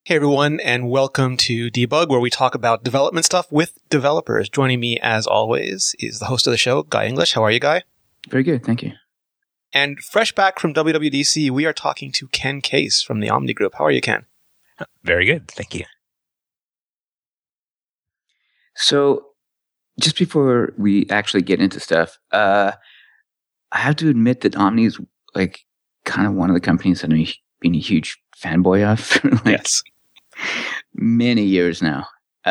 Hey everyone, and welcome to Debug, where we talk about development stuff with developers. Joining me, as always, is the host of the show, Guy English. How are you, Guy? Very good, thank you. And fresh back from WWDC, we are talking to Ken Case from the Omni Group. How are you, Ken? Very good, thank you. So, just before we actually get into stuff, I have to admit that Omni is like kind of one of the companies that I've been a huge fanboy of for Yes. many years now.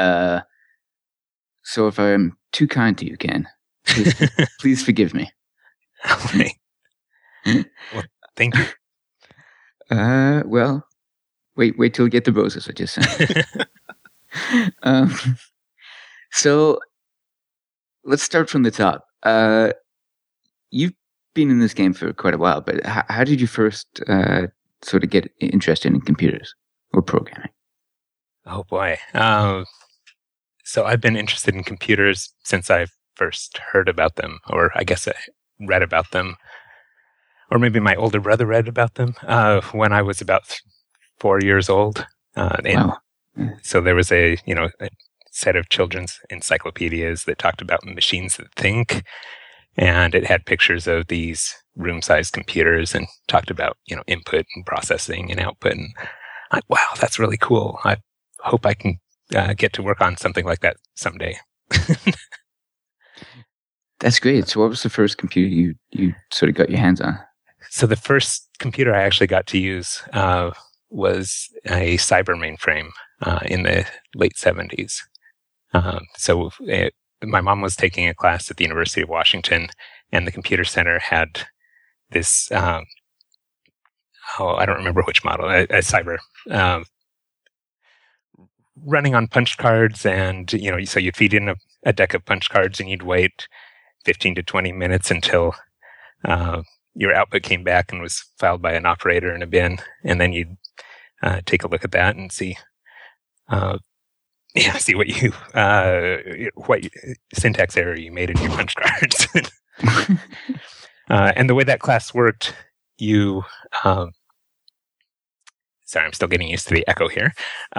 So if I'm too kind to you, Ken, please forgive me. Okay. Well, thank you. Well, wait till we get to Boses, I just said. So let's start from the top. You've been in this game for quite a while, but how did you first sort of get interested in computers or programming? Oh boy. So I've been interested in computers since I first heard about them, or I guess I read about them, or maybe my older brother read about them when I was about 4 years old. Wow. So there was a set of children's encyclopedias that talked about machines that think, and it had pictures of these room-sized computers and talked about, input and processing and output. And I'm like, wow, that's really cool. I hope I can get to work on something like that someday. That's great. So what was the first computer you sort of got your hands on? So the first computer I actually got to use was a cyber mainframe in the late 70s. My mom was taking a class at the University of Washington, and the computer center had this, I don't remember which model, a cyber, running on punch cards. And, so you'd feed in a deck of punch cards and you'd wait 15 to 20 minutes until your output came back and was filed by an operator in a bin. And then you'd take a look at that and see what syntax error you made in your punch cards. And the way that class worked, sorry, I'm still getting used to the echo here.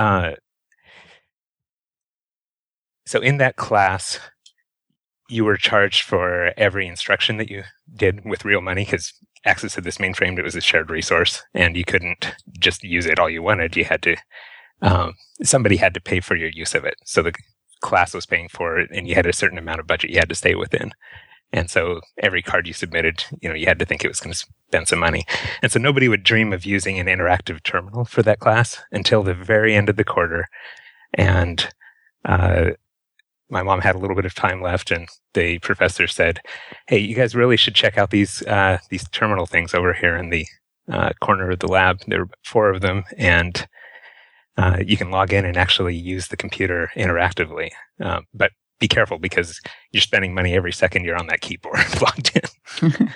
So in that class, you were charged for every instruction that you did with real money, because access to this mainframe, it was a shared resource, and you couldn't just use it all you wanted. You had to somebody had to pay for your use of it. So the class was paying for it, and you had a certain amount of budget you had to stay within. And so every card you submitted, you had to think it was going to spend some money. And so nobody would dream of using an interactive terminal for that class until the very end of the quarter. And my mom had a little bit of time left, and the professor said, "Hey, you guys really should check out these terminal things over here in the corner of the lab. There are 4 of them, and you can log in and actually use the computer interactively. But be careful, because you're spending money every second you're on that keyboard logged in."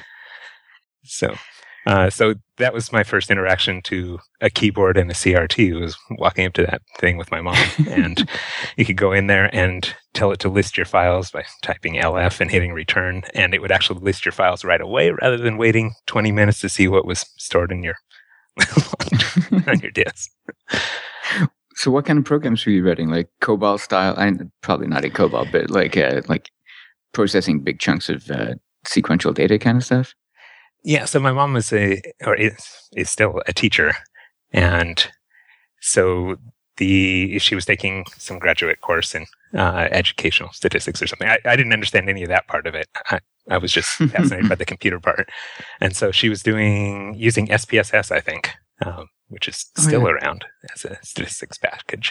So that was my first interaction to a keyboard and a CRT, was walking up to that thing with my mom. And you could go in there and tell it to list your files by typing LF and hitting return. And it would actually list your files right away, rather than waiting 20 minutes to see what was stored in your on your disk. So what kind of programs were you writing? Like COBOL style? Probably not in COBOL, but like processing big chunks of sequential data kind of stuff? Yeah, so my mom is is still a teacher, and so she was taking some graduate course in educational statistics or something. I didn't understand any of that part of it. I was just fascinated by the computer part, and so she was using SPSS, I think, which is still around as a statistics package,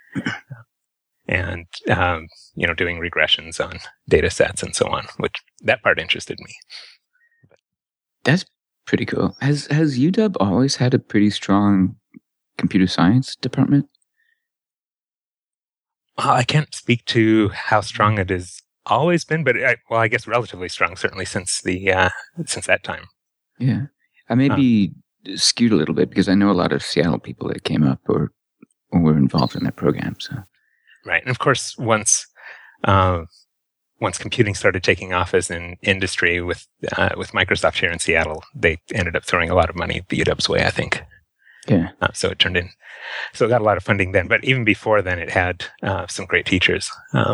and doing regressions on data sets and so on. Which that part interested me. That's pretty cool. Has UW always had a pretty strong computer science department? I can't speak to how strong it has always been, but I guess relatively strong, certainly since that time. Yeah, I may be skewed a little bit, because I know a lot of Seattle people that came up or were involved in that program. So right, and of course once computing started taking off as an industry with Microsoft here in Seattle, they ended up throwing a lot of money the UW's way, I think. Yeah. So it turned in. So it got a lot of funding then. But even before then, it had some great teachers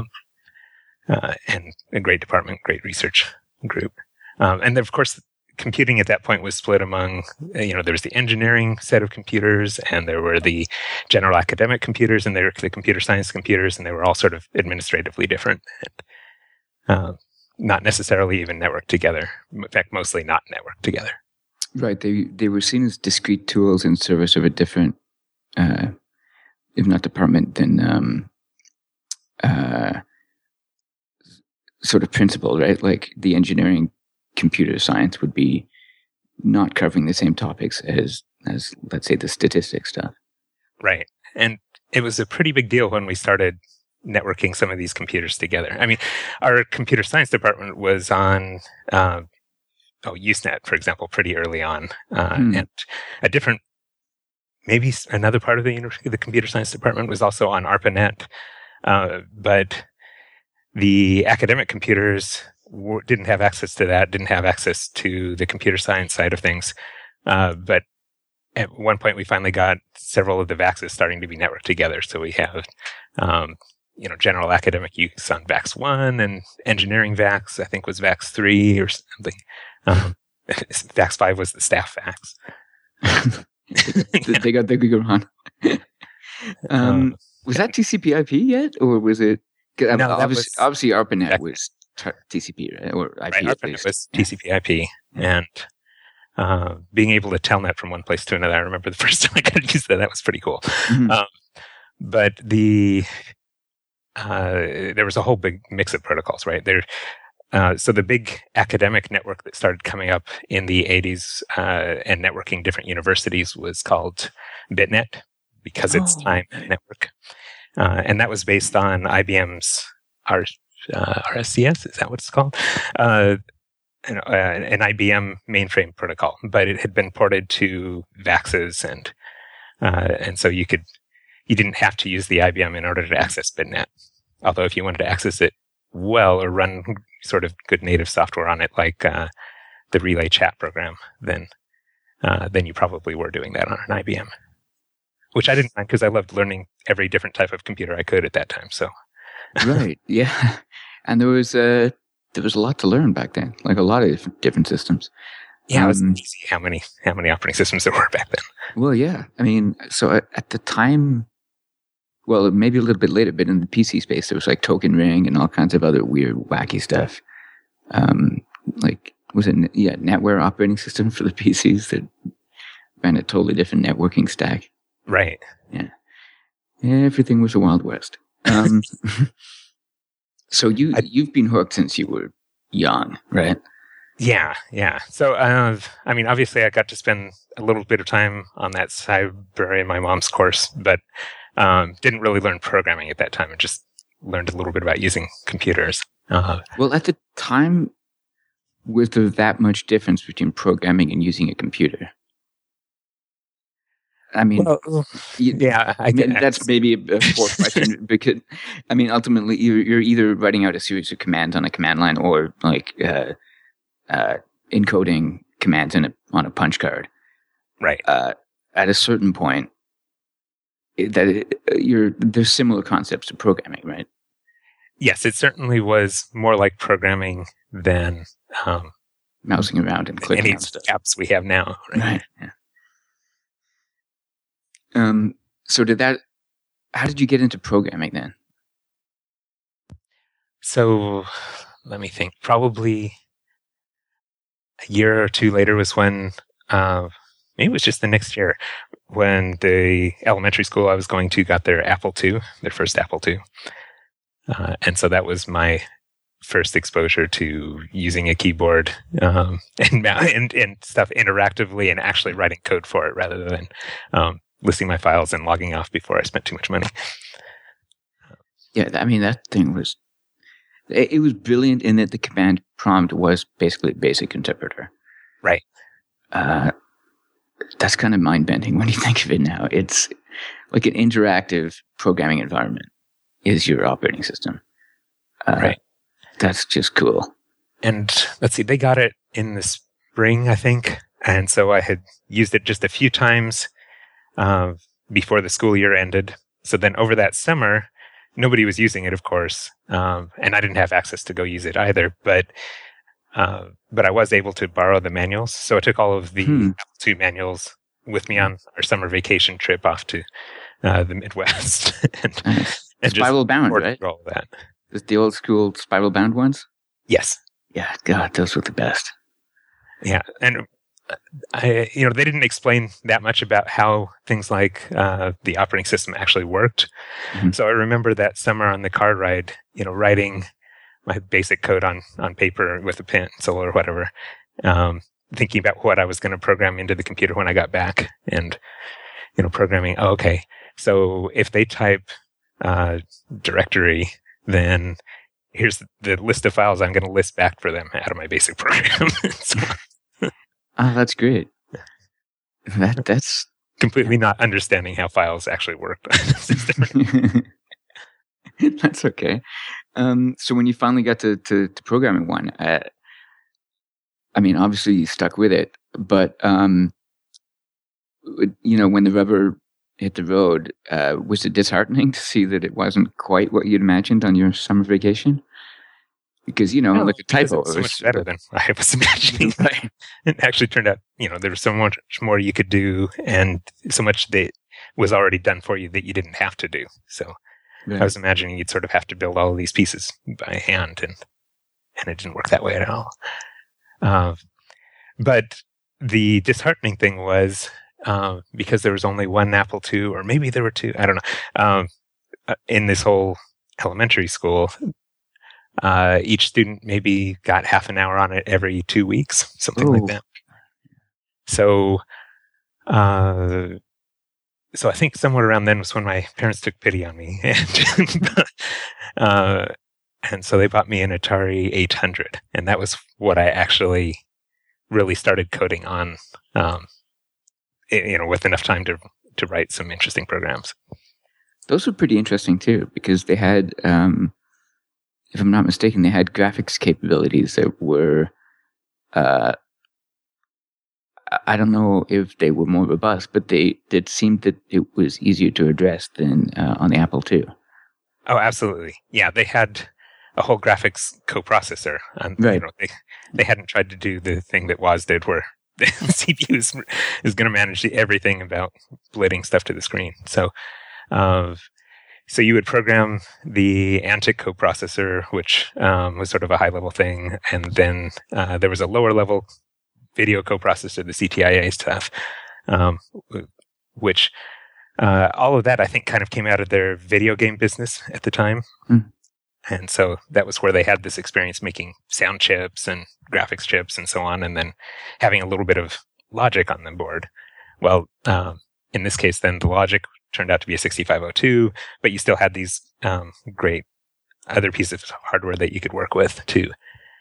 and a great department, great research group. And then, of course, computing at that point was split among, there was the engineering set of computers, and there were the general academic computers, and there were the computer science computers, and they were all sort of administratively different. Not necessarily even networked together. In fact, mostly not networked together. Right. They were seen as discrete tools in service of a different, if not department, then sort of principle, right? Like the engineering computer science would be not covering the same topics as let's say the statistics stuff. Right. And it was a pretty big deal when we started networking some of these computers together. I mean, our computer science department was on Usenet, for example, pretty early on, and a different, maybe another part of the computer science department was also on ARPANET, but the academic computers didn't have access to that, didn't have access to the computer science side of things. But at one point, we finally got several of the VAXs starting to be networked together. So we have, general academic use on VAX 1 and engineering VAX, I think was VAX 3 or something. VAX 5 was the staff VAX. They got the bigger one. Was that TCP/IP yet, or was it? No, obviously ARPANET was TCP, right? Or IP. Right, ARPANET was TCP/IP, and being able to telnet from one place to another. I remember the first time I got to use that. That was pretty cool. Mm-hmm. But there was a whole big mix of protocols, right? So the big academic network that started coming up in the 80s and networking different universities was called BitNet, because it's time network. And that was based on IBM's RSCS, is that what it's called? An IBM mainframe protocol, but it had been ported to VAXs, and so you didn't have to use the IBM in order to access BitNet. Although if you wanted to access it well, or run sort of good native software on it, like the Relay chat program, then you probably were doing that on an IBM. Which I didn't mind, because I loved learning every different type of computer I could at that time. So, right, yeah, and there was a lot to learn back then, like a lot of different systems. Yeah, it was easy how many operating systems there were back then. Well, yeah, I mean, so at the time, well, maybe a little bit later, but in the PC space, there was like Token Ring and all kinds of other weird, wacky stuff. Like, was it NetWare operating system for the PCs that ran a totally different networking stack. Right. Yeah. Everything was a Wild West. So you've been hooked since you were young, right? Yeah. So, I mean, obviously I got to spend a little bit of time on that cyber in my mom's course, but didn't really learn programming at that time. I just learned a little bit about using computers. Well, at the time, was there that much difference between programming and using a computer? I mean, that's maybe a poor question, because, I mean, ultimately you're either writing out a series of commands on a command line, or like encoding commands on a punch card. Right. At a certain point, there's similar concepts to programming, right? Yes, it certainly was more like programming than mousing around and clicking any on stuff. Apps we have now. Right. Yeah. So how did you get into programming then? So let me think. Probably a year or two later was when, maybe it was just the next year, when the elementary school I was going to got their Apple II, their first Apple II. And so that was my first exposure to using a keyboard and stuff interactively, and actually writing code for it, rather than listing my files and logging off before I spent too much money. Yeah, I mean, that thing was brilliant in that the command prompt was basically a basic interpreter. Right. That's kind of mind-bending when you think of it now. It's like an interactive programming environment is your operating system. Right. That's just cool. And let's see, they got it in the spring, I think. And so I had used it just a few times. before the school year ended. So then over that summer, nobody was using it, of course, and I didn't have access to go use it either. But I was able to borrow the manuals. So I took all of the Apple II manuals with me on our summer vacation trip off to the Midwest, and spiral bound, right? All of that. Is the old school spiral bound ones? Yes. Yeah, God, those were the best. Yeah, and they didn't explain that much about how things like the operating system actually worked. Mm-hmm. So I remember that summer on the car ride, writing my basic code on paper with a pencil or whatever, thinking about what I was going to program into the computer when I got back, and programming. Oh, okay, so if they type directory, then here's the list of files I'm going to list back for them out of my basic program. Oh, that's great. That's completely not understanding how files actually work. That's okay. So when you finally got to programming one, I mean, obviously you stuck with it, but when the rubber hit the road, was it disheartening to see that it wasn't quite what you'd imagined on your summer vacation? Because, like a typo. It's so much better than I was imagining. Right. It actually turned out, there was so much more you could do, and so much that was already done for you that you didn't have to do. So right. I was imagining you'd sort of have to build all of these pieces by hand, and it didn't work that way at all. But the disheartening thing was, because there was only one Apple II, or maybe there were two, I don't know, in this whole elementary school, each student maybe got half an hour on it every 2 weeks, something like that. So, so I think somewhere around then was when my parents took pity on me, and so they bought me an Atari 800, and that was what I actually really started coding on, with enough time to write some interesting programs. Those were pretty interesting too, because they had, if I'm not mistaken, they had graphics capabilities that were, I don't know if they were more robust, but it seemed that it was easier to address than on the Apple II. Oh, absolutely. Yeah, they had a whole graphics coprocessor. And, right. They hadn't tried to do the thing that Woz did, where the CPU is going to manage everything about splitting stuff to the screen. So you would program the Antic coprocessor, which was sort of a high-level thing, and then there was a lower-level video coprocessor, the CTIA stuff, which all of that I think kind of came out of their video game business at the time. Mm. And so that was where they had this experience making sound chips and graphics chips and so on, and then having a little bit of logic on the board. Well, in this case, then the logic turned out to be a 6502, but you still had these great other pieces of hardware that you could work with to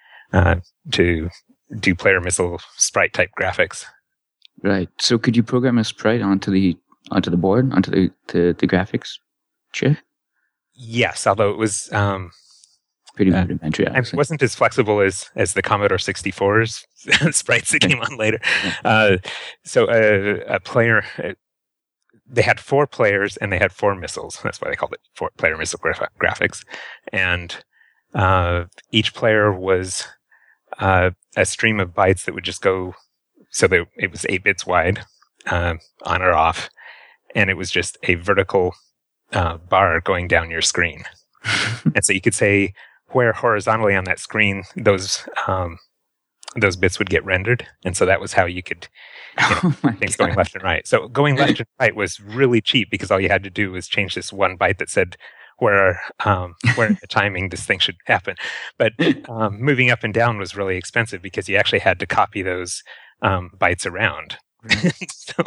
do player missile sprite type graphics. Right. So could you program a sprite onto the board, onto the graphics chip? Yes, although it was pretty rudimentary. It wasn't as flexible as the Commodore 64's sprites that came on later. Yeah. So a player, they had 4 players and they had 4 missiles. That's why they called it 4-player missile graphics. And each player was a stream of bytes that would just go. So it was 8 bits wide, on or off, and it was just a vertical bar going down your screen. And so you could say where horizontally on that screen those bits would get rendered, and so that was how you could things going left and right. So going left and right was really cheap because all you had to do was change this one byte that said where in the timing this thing should happen. But moving up and down was really expensive because you actually had to copy those bytes around. So,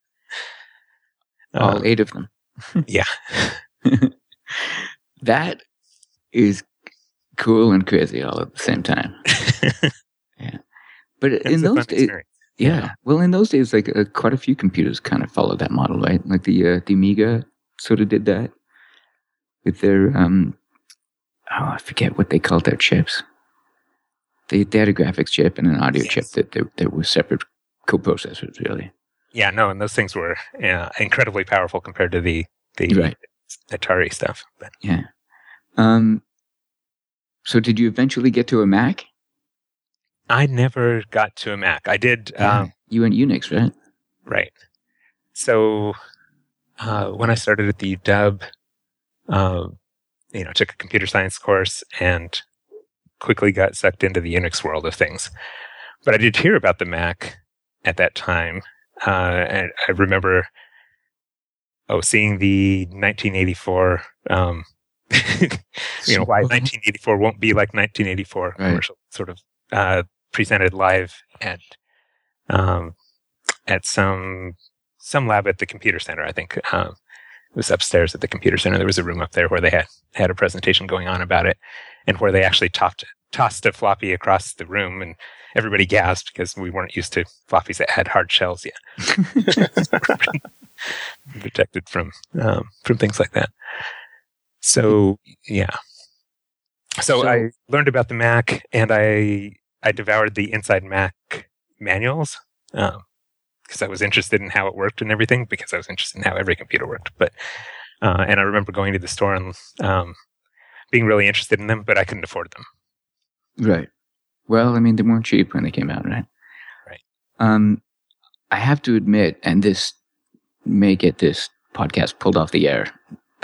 all 8 of them. Yeah. That is cool and crazy all at the same time. Yeah. But in those days, well, in those days, like quite a few computers kind of followed that model, right? Like the Amiga sort of did that with their, I forget what they called their chips. They had a graphics chip and an audio chip that were separate coprocessors, really. Yeah, no, and those things were incredibly powerful compared to the Right. Atari stuff. But Yeah. So did you eventually get to a Mac? I never got to a Mac. I did. You went Unix, right? Right. So when I started at the UW, took a computer science course and quickly got sucked into the Unix world of things. But I did hear about the Mac at that time. And I remember seeing the 1984, why 1984 won't be like 1984 commercial, sort of presented live at some lab at the computer center. I think it was upstairs at the computer center. There was a room up there where they had a presentation going on about it, and where they actually tossed a floppy across the room, and everybody gasped because we weren't used to floppies that had hard shells yet. Protected from things like that. So yeah. So I learned about the Mac, and I devoured the Inside Mac manuals because I was interested in how it worked and everything, because I was interested in how every computer worked. But and I remember going to the store and being really interested in them, but I couldn't afford them. Right. Well, I mean, they weren't cheap when they came out, right? Right. I have to admit, and this may get this podcast pulled off the air.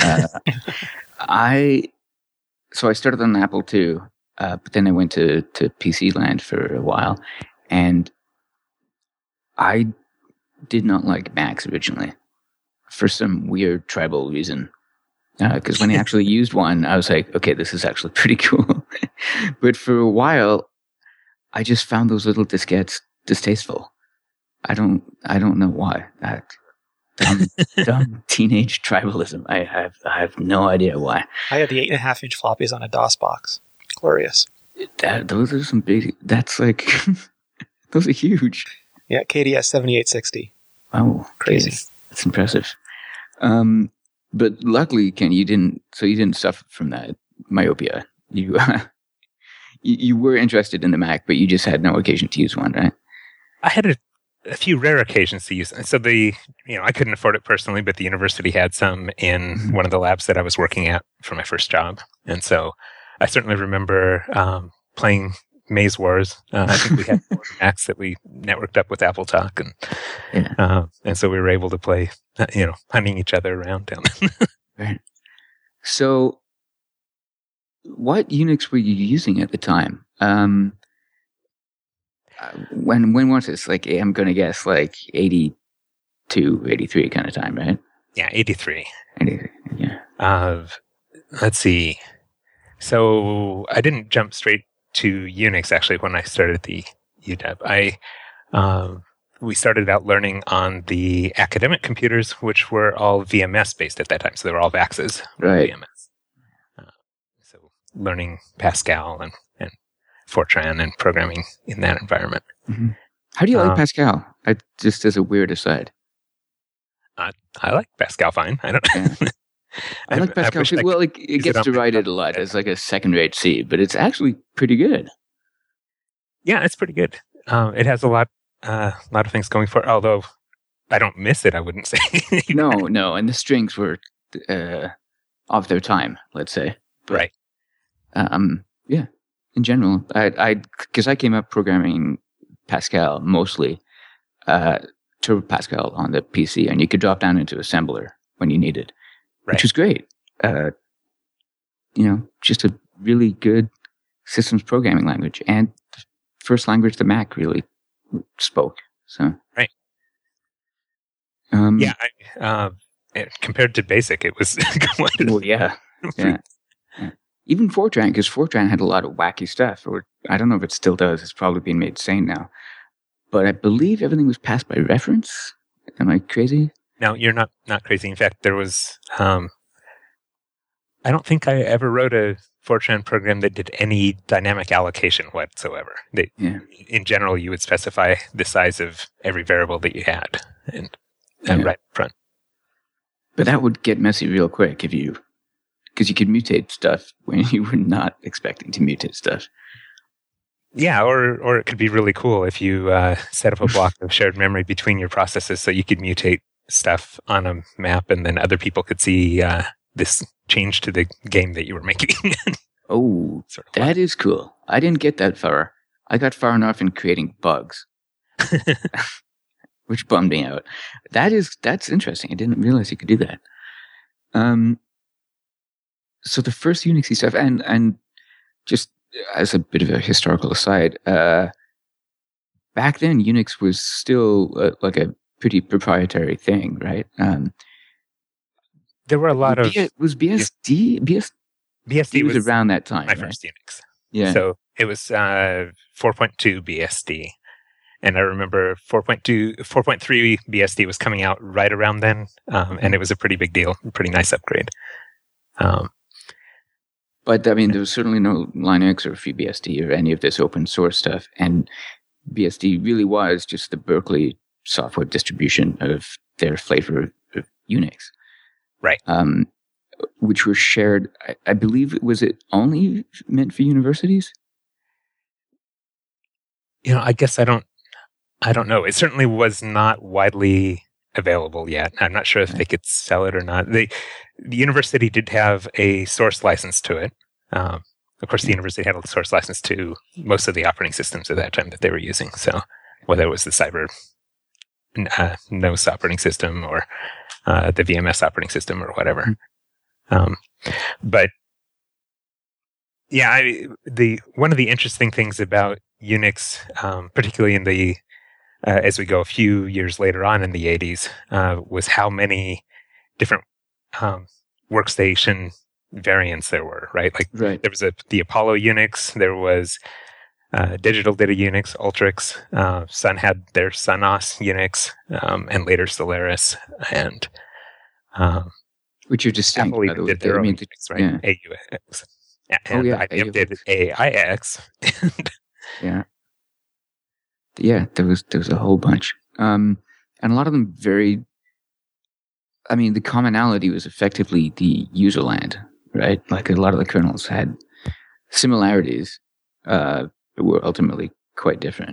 I started on Apple II, but then I went to PC land for a while, and I did not like Macs originally for some weird tribal reason. Because when I actually used one, I was like, okay, this is actually pretty cool. But for a while, I just found those little diskettes distasteful. I don't know why. That dumb teenage tribalism. I have no idea why. I had the 8.5-inch floppies on a DOS box. Glorious. Those are some big. That's like those are huge. Yeah, KDS 7860. Oh, crazy. That's impressive. But luckily, Ken, you didn't suffer from that myopia. You were interested in the Mac, but you just had no occasion to use one, right? I had a few rare occasions to use it. So I couldn't afford it personally, but the university had some in one of the labs that I was working at for my first job. And so I certainly remember playing Maze Wars. I think we had 4 Macs that we networked up with Apple Talk, and so we were able to play, hunting each other around down there. Right. So, what Unix were you using at the time? When was this? Like, I'm going to guess like 82, 83 kind of time, right? Yeah, 83. 83, yeah. Let's see. So I didn't jump straight to Unix actually when I started at the UW. We started out learning on the academic computers, which were all VMS based at that time. So they were all VAXs, right? VMS. So learning Pascal and Fortran and programming in that environment. Mm-hmm. How do you like Pascal? Just as a weird aside. I like Pascal fine. I don't. Yeah. I like Pascal. Well, it gets derided a lot as like a second-rate C, but it's actually pretty good. Yeah, it's pretty good. It has a lot of things going for it, although I don't miss it, I wouldn't say. No, and the strings were of their time, let's say. But, right. Yeah, in general, because I came up programming Pascal mostly, Turbo Pascal on the PC, and you could drop down into assembler when you needed. Right. Which was great. Just a really good systems programming language, and the first language the Mac really spoke. So right. Compared to BASIC, it was. Well, yeah. Even Fortran, because Fortran had a lot of wacky stuff. Or I don't know if it still does. It's probably been made sane now. But I believe everything was passed by reference. Am I crazy? No, you're not crazy. In fact, there was, I don't think I ever wrote a Fortran program that did any dynamic allocation whatsoever. In general, you would specify the size of every variable that you had and right up front. But that would get messy real quick because you could mutate stuff when you were not expecting to mutate stuff. Yeah, or it could be really cool if you set up a block of shared memory between your processes so you could mutate stuff on a map and then other people could see this change to the game that you were making. Oh, that is cool. I didn't get that far. I got far enough in creating bugs, which bummed me out. That's interesting. I didn't realize you could do that. So the first Unixy stuff, and just as a bit of a historical aside, back then Unix was still like a pretty proprietary thing, right? There were a lot of... Was BSD? BSD was around that time, my right? first Unix. Yeah. So it was 4.2 BSD. And I remember 4.3 BSD was coming out right around then. And it was a pretty big deal, pretty nice upgrade. But I mean, there was certainly no Linux or FreeBSD or any of this open source stuff. And BSD really was just the Berkeley software distribution of their flavor of Unix. Right. Which were shared, I believe, was it only meant for universities? I guess I don't know. It certainly was not widely available yet. I'm not sure if they could sell it or not. The university did have a source license to it. Of course, the university had a source license to most of the operating systems at that time that they were using. So whether it was the Cyber NOS operating system or the VMS operating system or whatever. But yeah, one of the interesting things about Unix, particularly in the as we go a few years later on in the 80s, was how many different workstation variants there were, right? Like there was the Apollo Unix, there was Digital did a Unix, Ultrix, Sun had their SunOS Unix, and later Solaris, and which are distinct, Apple by the even way. did their own Unix, right? Yeah. AUX. And IBM did AIX. Yeah, there was a whole bunch. And a lot of them varied. I mean, the commonality was effectively the user land, right? Like a lot of the kernels had similarities, but were ultimately quite different.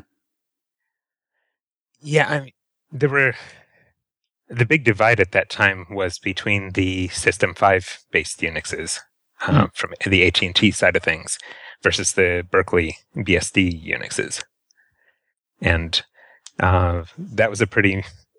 Yeah, I mean, the big divide at that time was between the System 5 based Unixes from the AT&T side of things versus the Berkeley BSD Unixes. And that was a pretty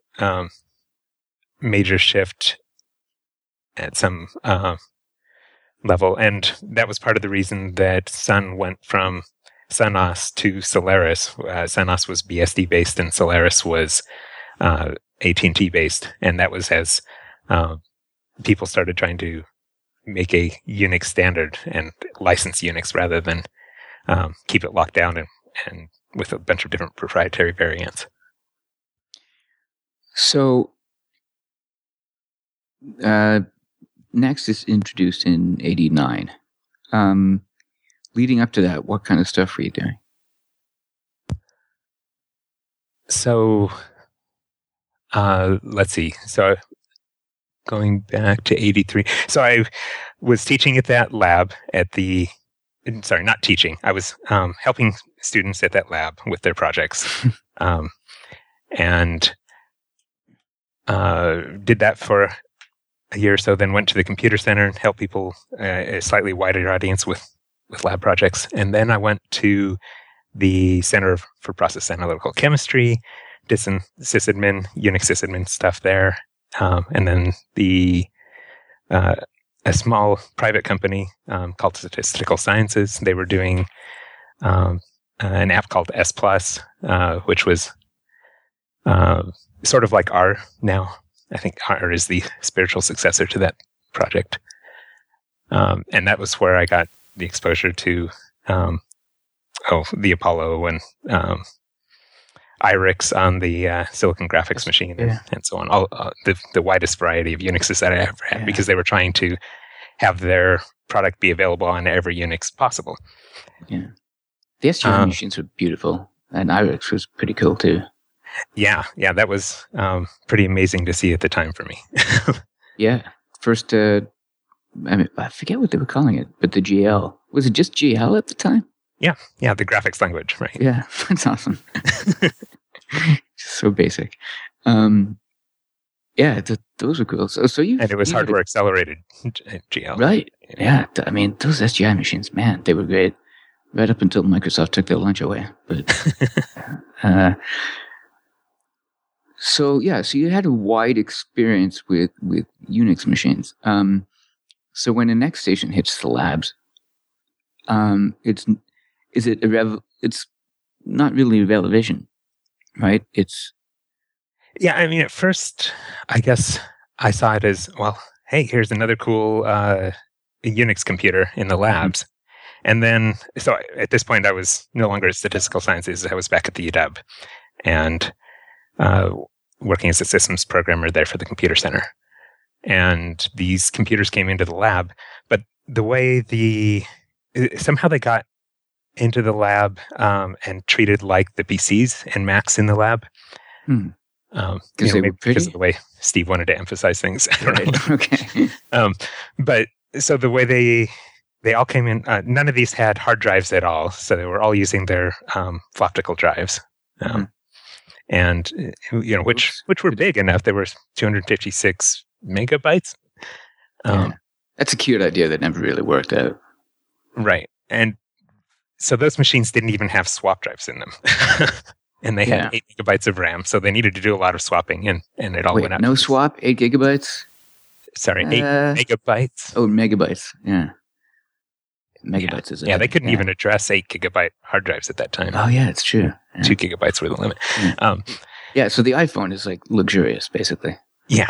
major shift at some level. And that was part of the reason that Sun went from SunOS to Solaris. SunOS was BSD based and Solaris was AT&T based. And that was as people started trying to make a Unix standard and license Unix rather than keep it locked down and with a bunch of different proprietary variants. So, Next is introduced in 89. Leading up to that, what kind of stuff were you doing? So, let's see. So, going back to 83. So, I was teaching at that lab not teaching. I was helping students at that lab with their projects. And did that for a year or so, then went to the computer center and helped people, a slightly wider audience with lab projects. And then I went to the Center for Process Analytical Chemistry, did some sysadmin, Unix sysadmin stuff there. And then a small private company called Statistical Sciences, they were doing an app called S+, which was sort of like R now. I think R is the spiritual successor to that project. And that was where I got the exposure to the Apollo and IRIX on the Silicon Graphics machine and so on. All the widest variety of Unixes that I ever had because they were trying to have their product be available on every Unix possible. Yeah. The SGI machines were beautiful, and IRIX was pretty cool too. Yeah, that was pretty amazing to see at the time for me. Yeah. First, I forget what they were calling it, but the GL. Was it just GL at the time? Yeah, the graphics language, right? Yeah, that's awesome. Just so basic. Yeah, those are cool. So you and it was hardware accelerated GL, right? Yeah, I mean those SGI machines, man, they were great. Right up until Microsoft took their lunch away. But so you had a wide experience with Unix machines. So when a next station hits the labs, it's not really RevelVision, right? I mean, at first, I guess I saw it as, well, hey, here's another cool Unix computer in the labs. And then, so at this point, I was no longer at Statistical Sciences. I was back at the UW and working as a systems programmer there for the computer center. And these computers came into the lab, but the way somehow they got into the lab and treated like the PCs and Macs in the lab. Because they were pretty? Because of the way Steve wanted to emphasize things. I don't know. Okay. But so the way they all came in, none of these had hard drives at all. So they were all using their Floptical drives. And, which were big enough. They were 256 megabytes. That's a cute idea that never really worked out. Right. And so those machines didn't even have swap drives in them. And they had 8 gigabytes of RAM. So they needed to do a lot of swapping and it all went up. No swap? 8 gigabytes? Sorry, 8 megabytes. Oh, megabytes. Yeah. Megabytes is they couldn't even address 8 gigabyte hard drives at that time. Oh, yeah, it's true. Yeah. 2 gigabytes were the limit. Yeah. So the iPhone is like luxurious, basically. Yeah.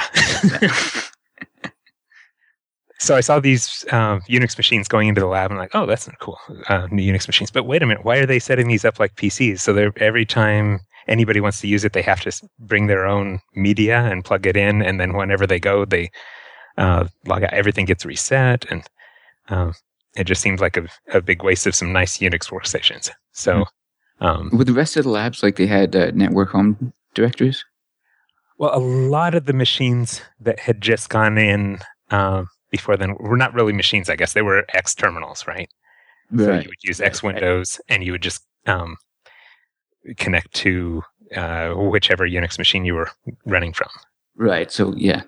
So I saw these Unix machines going into the lab, and I'm like, oh, that's cool, new Unix machines. But wait a minute, why are they setting these up like PCs? So every time anybody wants to use it, they have to bring their own media and plug it in, and then whenever they go, they log out. Everything gets reset, and it just seems like a big waste of some nice Unix workstations. So, with the rest of the labs, like they had network home directories? Well, a lot of the machines that had just gone in before then were not really machines, I guess. They were X terminals, right? So you would use X Windows, and you would just connect to whichever Unix machine you were running from. Right. So, yeah.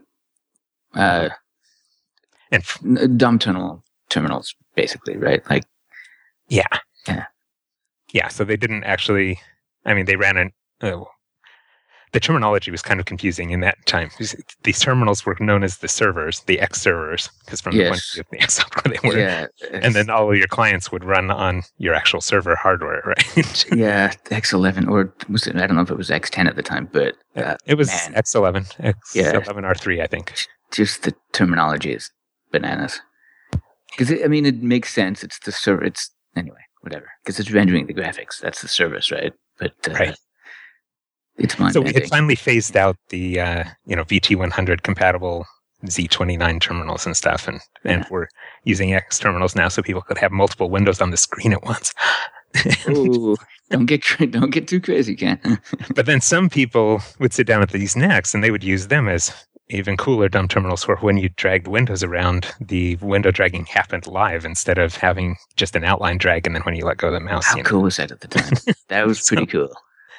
And dumb terminals, basically, right? Like, yeah. So they didn't actually. I mean, they ran the terminology was kind of confusing in that time. These terminals were known as the servers, the X servers, because from the point of view of the X software they were. Yeah, and then all of your clients would run on your actual server hardware, right? Yeah, X11, or was it? I don't know if it was X10 at the time, but it was X11, X11R3, I think. Just the terminology is bananas. Because it makes sense. It's the server. It's anyway, whatever. Because it's rendering the graphics. That's the service, right? But right. So we had finally phased out the VT100 compatible Z29 terminals and stuff, and we're using X terminals now, so people could have multiple windows on the screen at once. Ooh, don't get too crazy, Ken. But then some people would sit down at these NACs, and they would use them as even cooler dumb terminals, where when you dragged windows around, the window dragging happened live instead of having just an outline drag, and then when you let go of the mouse. How cool was that at the time? That was pretty cool.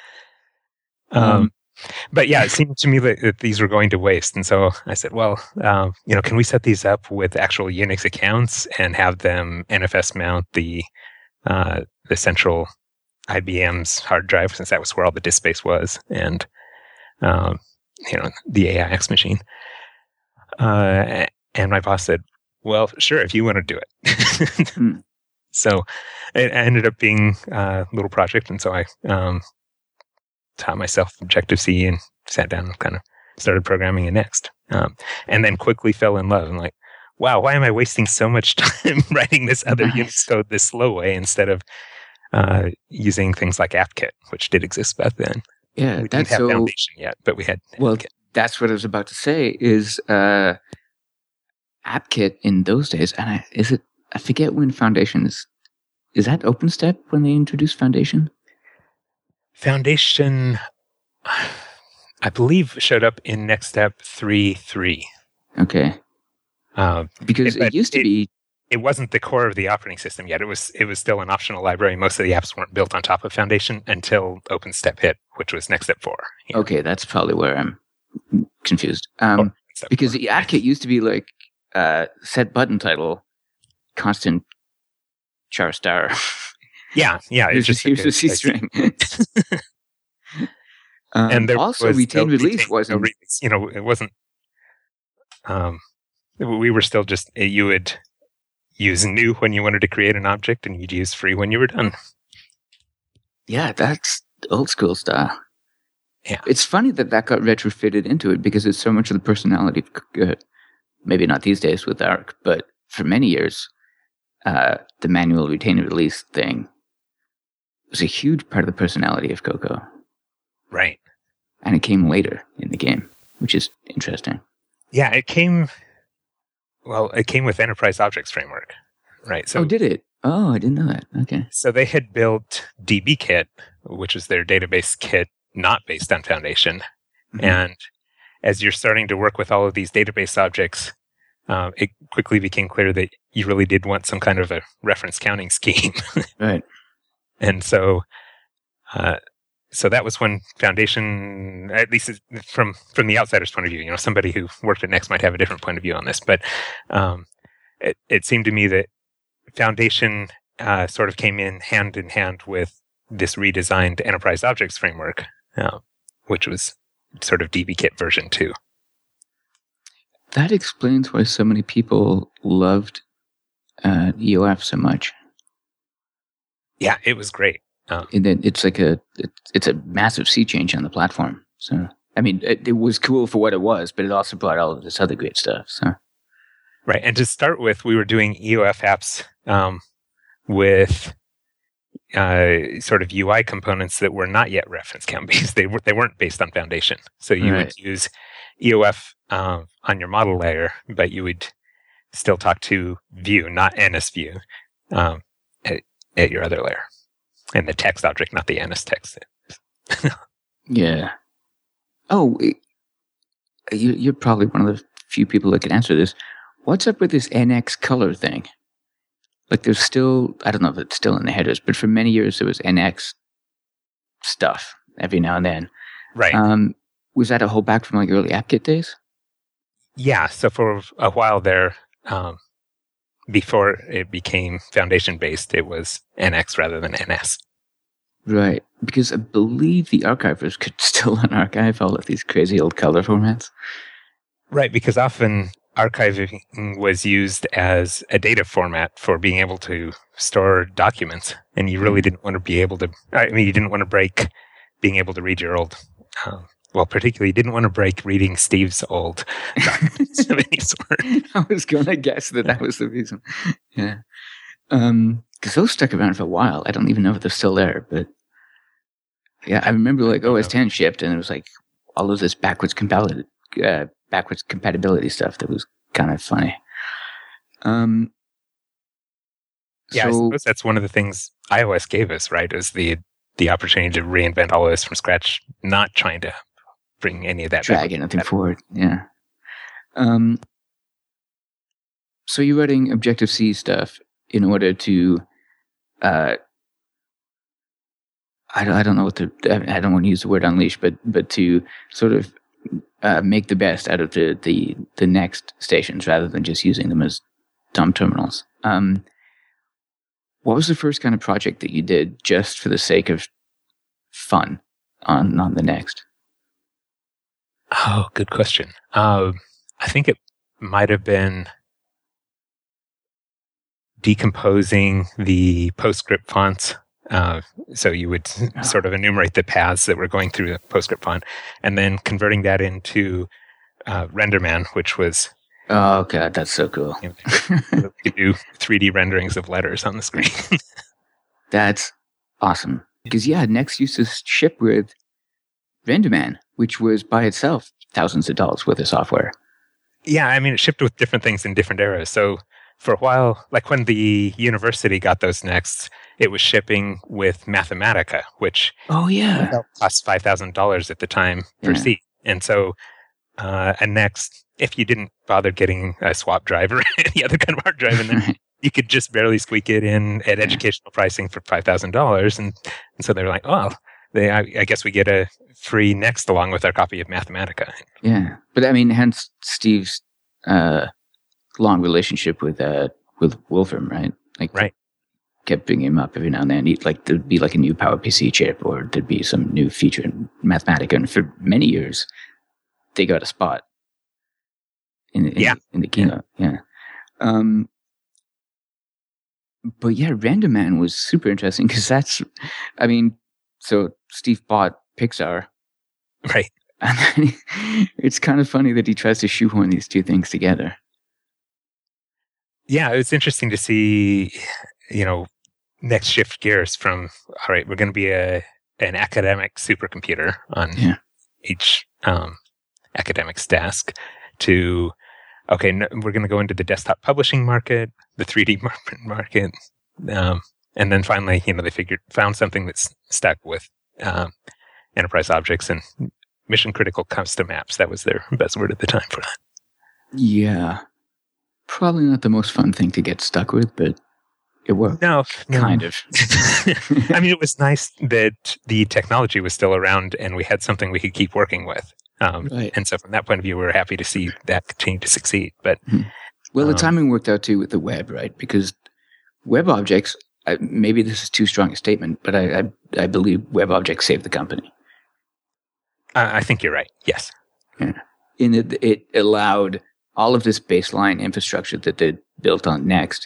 But yeah, it seemed to me that these were going to waste. And so I said, well, can we set these up with actual Unix accounts and have them NFS mount the central IBM's hard drive, since that was where all the disk space was, and, the AIX machine. And my boss said, well, sure, if you want to do it. So it ended up being a little project. And so I, taught myself Objective-C and sat down and kind of started programming in Next. And then quickly fell in love. I'm like, wow, why am I wasting so much time writing this other Unix code this slow way instead of using things like AppKit, which did exist back then. Yeah, we didn't have Foundation yet, but we had AppKit. That's what I was about to say is AppKit in those days, and I forget when Foundation is that OpenStep when they introduced Foundation? Foundation, I believe, showed up in NextStep 3.3. Okay. Because it used to be it wasn't the core of the operating system yet. It was still an optional library. Most of the apps weren't built on top of Foundation until OpenStep hit, which was NextStep 4. Okay, that's probably where I'm confused. NextStep Because 4. the AppKit used to be like set button title, constant char star. Yeah. Here's It's here's a C string. And there also, was retained no release retained- wasn't. no release. It wasn't. We were still just you would use new when you wanted to create an object, and you'd use free when you were done. Yeah, that's old school style. Yeah. It's funny that got retrofitted into it because it's so much of the personality. Maybe not these days with Arc, but for many years, the manual retain and release thing was a huge part of the personality of Cocoa. Right. And it came later in the game, which is interesting. Yeah, it came with Enterprise Objects Framework, right? So, Did it? Oh, I didn't know that. Okay. So they had built DBKit, which is their database kit, not based on Foundation. Mhm. And as you're starting to work with all of these database objects, it quickly became clear that you really did want some kind of a reference counting scheme. Right. And so that was when Foundation, at least from the outsider's point of view, somebody who worked at Next might have a different point of view on this, but it seemed to me that Foundation sort of came in hand with this redesigned Enterprise Objects Framework, which was sort of DBKit version 2. That explains why so many people loved EOF so much. Yeah, it was great. And then it's like it's a massive sea change on the platform. So, I mean, it was cool for what it was, but it also brought all of this other great stuff. So, right. And to start with, we were doing EOF apps with sort of UI components that were not yet reference count based. They weren't based on Foundation. So you would use EOF on your model layer, but you would still talk to View, not NSView, at your other layer. And the text object, not the NS text. Yeah. Oh, you're probably one of the few people that can answer this. What's up with this NX color thing? Like, there's still, I don't know if it's still in the headers, but for many years there was NX stuff every now and then. Right. Was that a holdback from like early AppKit days? Yeah. So for a while there, before it became Foundation based, it was NX rather than NS. Right. Because I believe the archivers could still unarchive all of these crazy old color formats. Right. Because often archiving was used as a data format for being able to store documents. And you really didn't want to be able to, you didn't want to break being able to read your old, particularly you didn't want to break reading Steve's old documents of any sort. I was going to guess that was the reason. Yeah. Because those stuck around for a while. I don't even know if they're still there, but yeah, I remember like OS 10 shipped and it was like all of this backwards compatibility stuff that was kind of funny. Yeah, I suppose that's one of the things iOS gave us, right? Is the opportunity to reinvent all of this from scratch, not trying to bring any of that drag anything forward. Yeah. So you're writing Objective-C stuff in order to, I don't know I don't want to use the word unleash, but to sort of make the best out of the next stations rather than just using them as dumb terminals. What was the first kind of project that you did just for the sake of fun on the next? Oh, good question. I think it might have been decomposing the PostScript fonts. So you would sort of enumerate the paths that were going through the PostScript font and then converting that into RenderMan, which was... Oh, God, that's so cool. You do 3D renderings of letters on the screen. That's awesome. Because, Next used to ship with RenderMan, which was by itself thousands of dollars worth of software. Yeah, it shipped with different things in different eras. So for a while, like when the university got those Nexts, it was shipping with Mathematica, which cost $5,000 at the time per seat. And so a Next, if you didn't bother getting a swap drive or any other kind of hard drive in there, you could just barely squeak it in at educational pricing for $5,000. And so they were like, oh, I guess we get a free Next along with our copy of Mathematica. Yeah. But I mean, hence Steve's long relationship with Wolfram, right? Like, right. Kept bringing him up every now and then. There'd be like a new PowerPC chip, or there'd be some new feature in Mathematica. And for many years, they got a spot in the keynote. Yeah. But yeah, Random Man was super interesting because so Steve bought Pixar. Right. And then it's kind of funny that he tries to shoehorn these two things together. Yeah, it's interesting to see, Next shift gears from, all right, we're going to be an academic supercomputer on each academic's desk to, okay, we're going to go into the desktop publishing market, the 3D market. And then finally, they found something that's stuck with enterprise objects and mission critical custom apps. That was their buzzword at the time for that. Yeah. Probably not the most fun thing to get stuck with, but it worked. No. Kind of. I mean, it was nice that the technology was still around and we had something we could keep working with. Right. And so from that point of view, we were happy to see that continue to succeed. But well, the timing worked out too with the web, right? Because web objects, maybe this is too strong a statement, but I believe web objects saved the company. I think you're right. Yes. Yeah. In that it allowed all of this baseline infrastructure that they built on Next,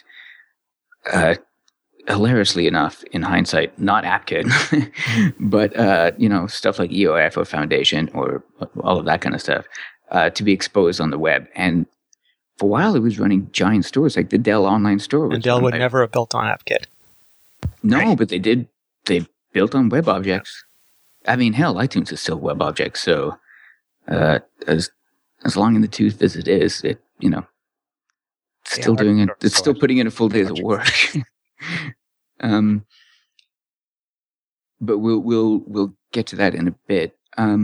hilariously enough, in hindsight, not AppKit, but stuff like EOF or Foundation or all of that kind of stuff, to be exposed on the web. And for a while, it was running giant stores like the Dell Online Store. And Dell would never have built on AppKit. No, right? But they did. They built on web objects. I mean, hell, iTunes is still web objects. So as long in the tooth as it is, still doing it. It's still putting in a full day's of work. But we'll get to that in a bit.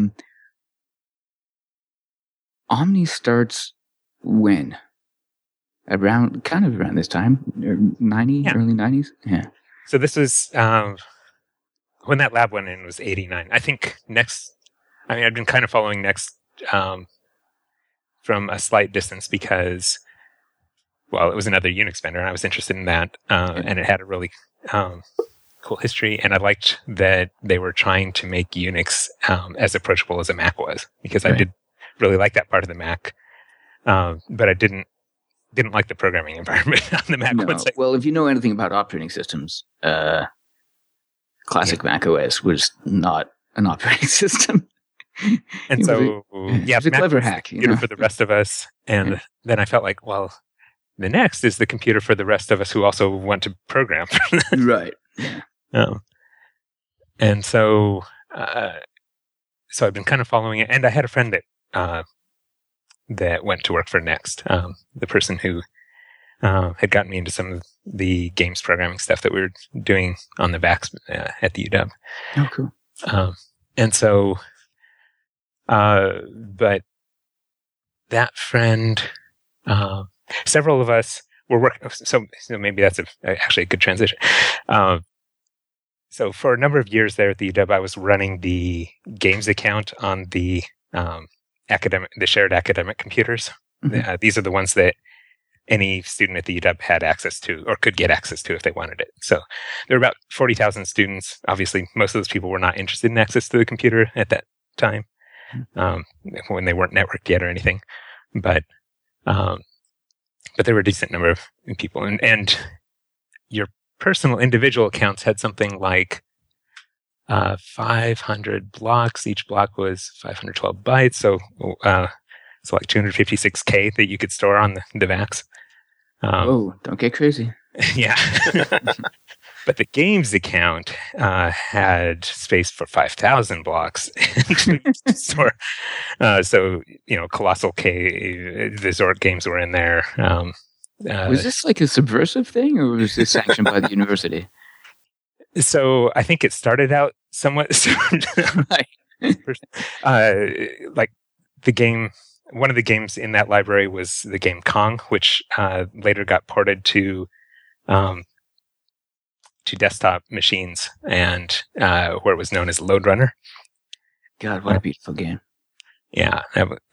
Omni starts when? Around this time, 90, early 90s. Yeah. So this was when that lab went in was 89. I think Next. I mean, I've been kind of following Next from a slight distance because, well, it was another Unix vendor, and I was interested in that, and it had a really cool history, and I liked that they were trying to make Unix as approachable as a Mac was, because I did really like that part of the Mac, but I didn't like the programming environment on the Mac. No. Well, if you know anything about operating systems, classic Mac OS was not an operating system. And so, it's a clever hack. Computer for the rest of us, and then I felt like, well, the Next is the computer for the rest of us who also want to program. Right. Yeah. And so I've been kind of following it, and I had a friend that went to work for Next, the person who had gotten me into some of the games programming stuff that we were doing on the VAX at the UW. Oh, cool. And so, but that friend, several of us were working. So maybe that's actually a good transition. So for a number of years there at the UW, I was running the games account on the shared academic computers. Mm-hmm. These are the ones that any student at the UW had access to or could get access to if they wanted it. So there were about 40,000 students. Obviously, most of those people were not interested in access to the computer at that time, when they weren't networked yet or anything. But there were a decent number of people. And your personal individual accounts had something like 500 blocks. Each block was 512 bytes. So it's like 256K that you could store on the VAX. Oh, don't get crazy. Yeah. But the games account had space for 5,000 blocks to store. So, Colossal K, the Zort games were in there. Was this like a subversive thing, or was this sanctioned by the university? So I think it started out somewhat. Like the game. One of the games in that library was the game Kong, which later got ported to to desktop machines, and where it was known as Lode Runner. God, what a beautiful game! Yeah,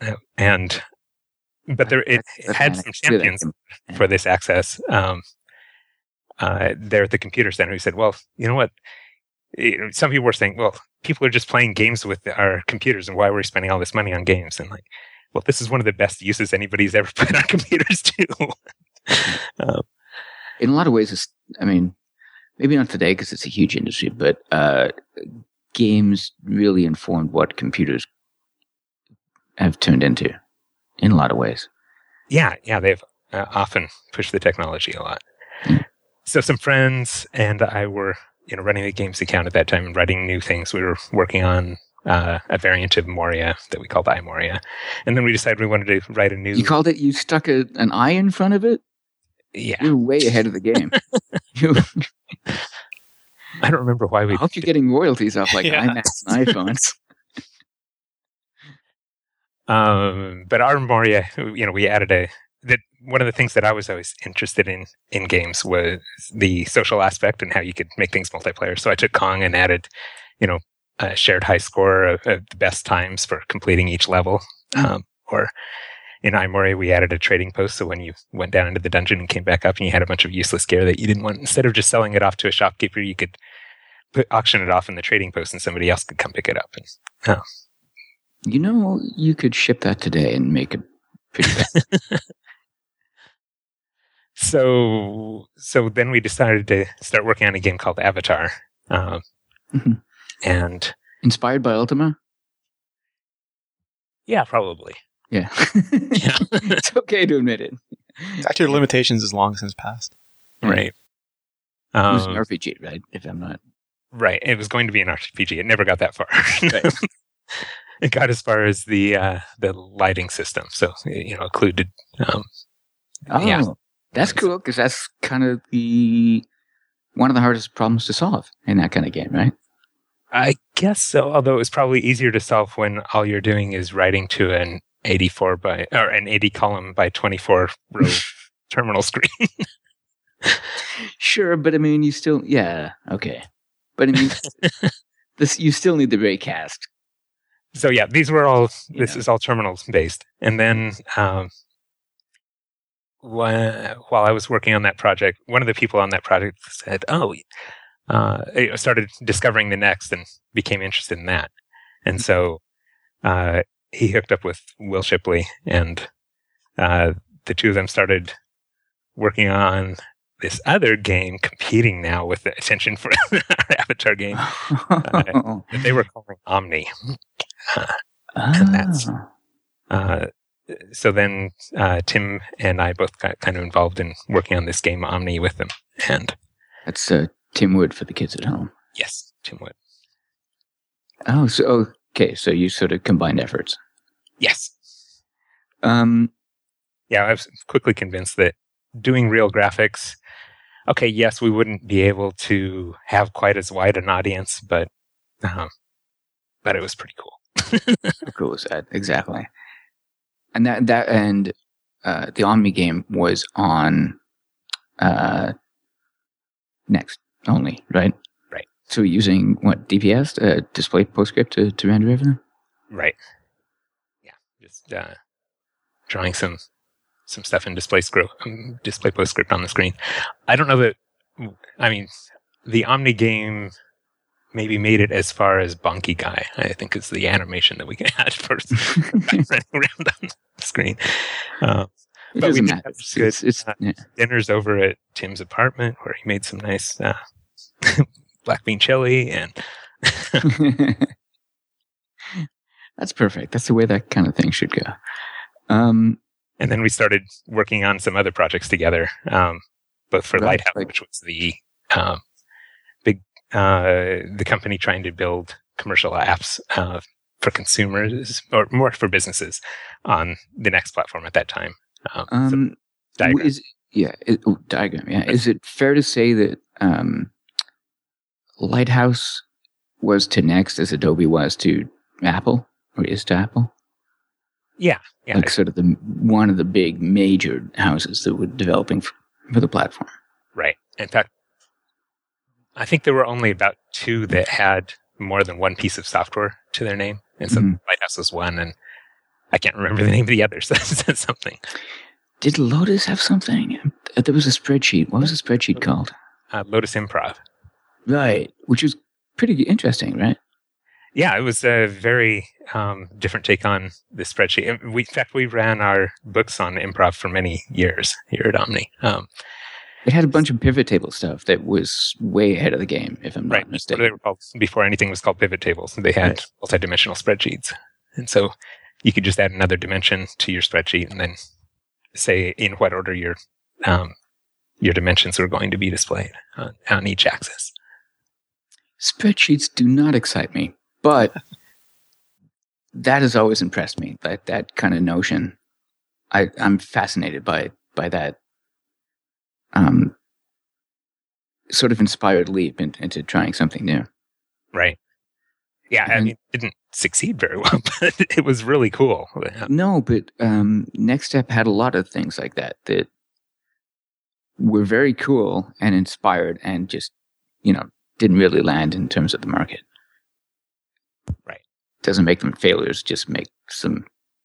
but it had some champions for this access. There at the computer center, who said, "Well, you know what? Some people were saying, well, people are just playing games with our computers, and why are we spending all this money on games?" And like, well, this is one of the best uses anybody's ever put on computers too. In a lot of ways, maybe not today because it's a huge industry, but games really informed what computers have turned into in a lot of ways. Yeah, they've often pushed the technology a lot. So some friends and I were, running the games account at that time and writing new things. We were working on a variant of Moria that we called iMoria. And then we decided we wanted to write a new... You stuck an eye in front of it? Yeah. You're way ahead of the game. I don't remember why we... I hope you're getting royalties off iMacs and iPhones. But our Moria, we added one of the things that I was always interested in games was the social aspect and how you could make things multiplayer. So I took Kong and added, a shared high score of the best times for completing each level. Or in iMoria, we added a trading post. So when you went down into the dungeon and came back up and you had a bunch of useless gear that you didn't want, instead of just selling it off to a shopkeeper, you could auction it off in the trading post and somebody else could come pick it up. And, you could ship that today and make it pretty bad. So then we decided to start working on a game called Avatar. And inspired by Ultima? Yeah, probably. Yeah. It's okay to admit it. Statute of limitations is long since passed. Right. It was an RPG, right? If I'm not... Right. It was going to be an RPG. It never got that far. Right. It got as far as the lighting system. So, included... That's cool, because that's kind of one of the hardest problems to solve in that kind of game, right? I guess so, although it was probably easier to solve when all you're doing is writing to an 80 column by 24 row terminal screen. Sure, but you still, okay. But you still need the raycast. So yeah, this is all terminals based. And then while I was working on that project, one of the people on that project said, I started discovering the Next and became interested in that. And so he hooked up with Will Shipley, and the two of them started working on this other game, competing now with the attention for our Avatar game that they were calling Omni. And that's... So then Tim and I both got kind of involved in working on this game Omni with them. And that's Tim Wood for the kids at home. Yes, Tim Wood. Oh, so okay, so you sort of combined efforts. Yes. I was quickly convinced that doing real graphics, okay, yes, we wouldn't be able to have quite as wide an audience, but it was pretty cool. How cool was that? Exactly. And the Omni game was on Next only, right? Right. So using what, DPS, display PostScript to render everything? Right. Yeah, just drawing some stuff in display PostScript on the screen. I don't know that. The Omni game maybe made it as far as Bonky Guy, I think, is the animation that we can add for running around on the screen. But we did have good dinners over at Tim's apartment where he made some nice black bean chili. And that's perfect. That's the way that kind of thing should go. And then we started working on some other projects together, both for Lighthouse, which was the the company trying to build commercial apps for consumers, or more for businesses, on the Next platform at that time. Diagram. Diagram. Yeah. Is it fair to say that Lighthouse was to Next as Adobe was to Apple, or is to Apple? Yeah. Like sort of one of the big major houses that were developing for the platform. Right. In fact, I think there were only about 2 that had more than one piece of software to their name. And so Lighthouse was one, and I can't remember the name of the other, so that says something. Did Lotus have something? There was a spreadsheet. What was the spreadsheet called? Lotus Improv. Right, which was pretty interesting, right? Yeah, it was a very different take on the spreadsheet. In fact, we ran our books on improv for many years here at Omni. It had a bunch of pivot table stuff that was way ahead of the game, if I'm not mistaken. They were called, before anything was called pivot tables, they had multidimensional spreadsheets. And so you could just add another dimension to your spreadsheet and then say in what order your dimensions were going to be displayed on each axis. Spreadsheets do not excite me, but that has always impressed me. That kind of notion, I'm fascinated by that sort of inspired leap into trying something new. Right. Yeah, I mean, it didn't succeed very well, but it was really cool. No, but Next Step had a lot of things like that were very cool and inspired and just, didn't really land in terms of the market. Right. Doesn't make them failures, just make some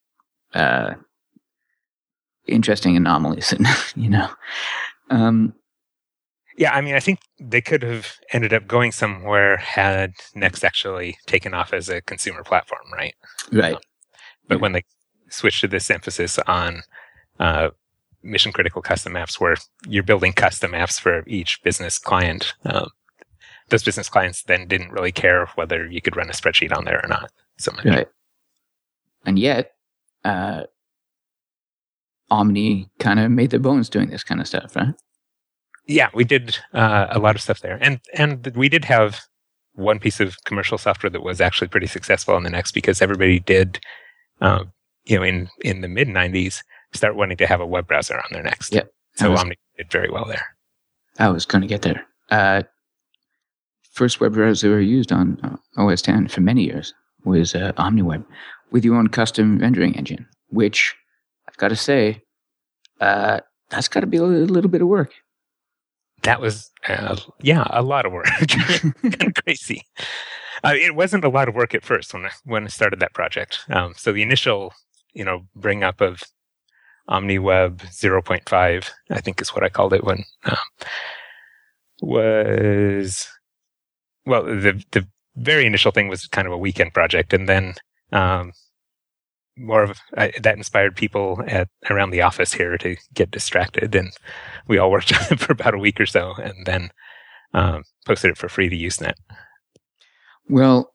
interesting anomalies, Yeah, I mean, I think they could have ended up going somewhere had Next actually taken off as a consumer platform, right? Right. But when they switched to this emphasis on mission-critical custom apps where you're building custom apps for each business client, those business clients then didn't really care whether you could run a spreadsheet on there or not so much. Right. And yet, Omni kind of made their bones doing this kind of stuff, right? Yeah, we did a lot of stuff there. And we did have one piece of commercial software that was actually pretty successful on the Next because everybody did, in the mid-90s, start wanting to have a web browser on their Next. Yep. So Omni did very well there. I was going to get there. First web browser I used on OS X for many years was OmniWeb with your own custom rendering engine, which I've got to say, that's got to be a little bit of work. That was, a lot of work. Kind of crazy. It wasn't a lot of work at first when I started that project. So the initial, bring up of OmniWeb 0.5, I think is what I called it when, was, well, the very initial thing was kind of a weekend project. And then, more of that inspired people around the office here to get distracted, and we all worked on it for about a week or so, and then posted it for free to Usenet. Well,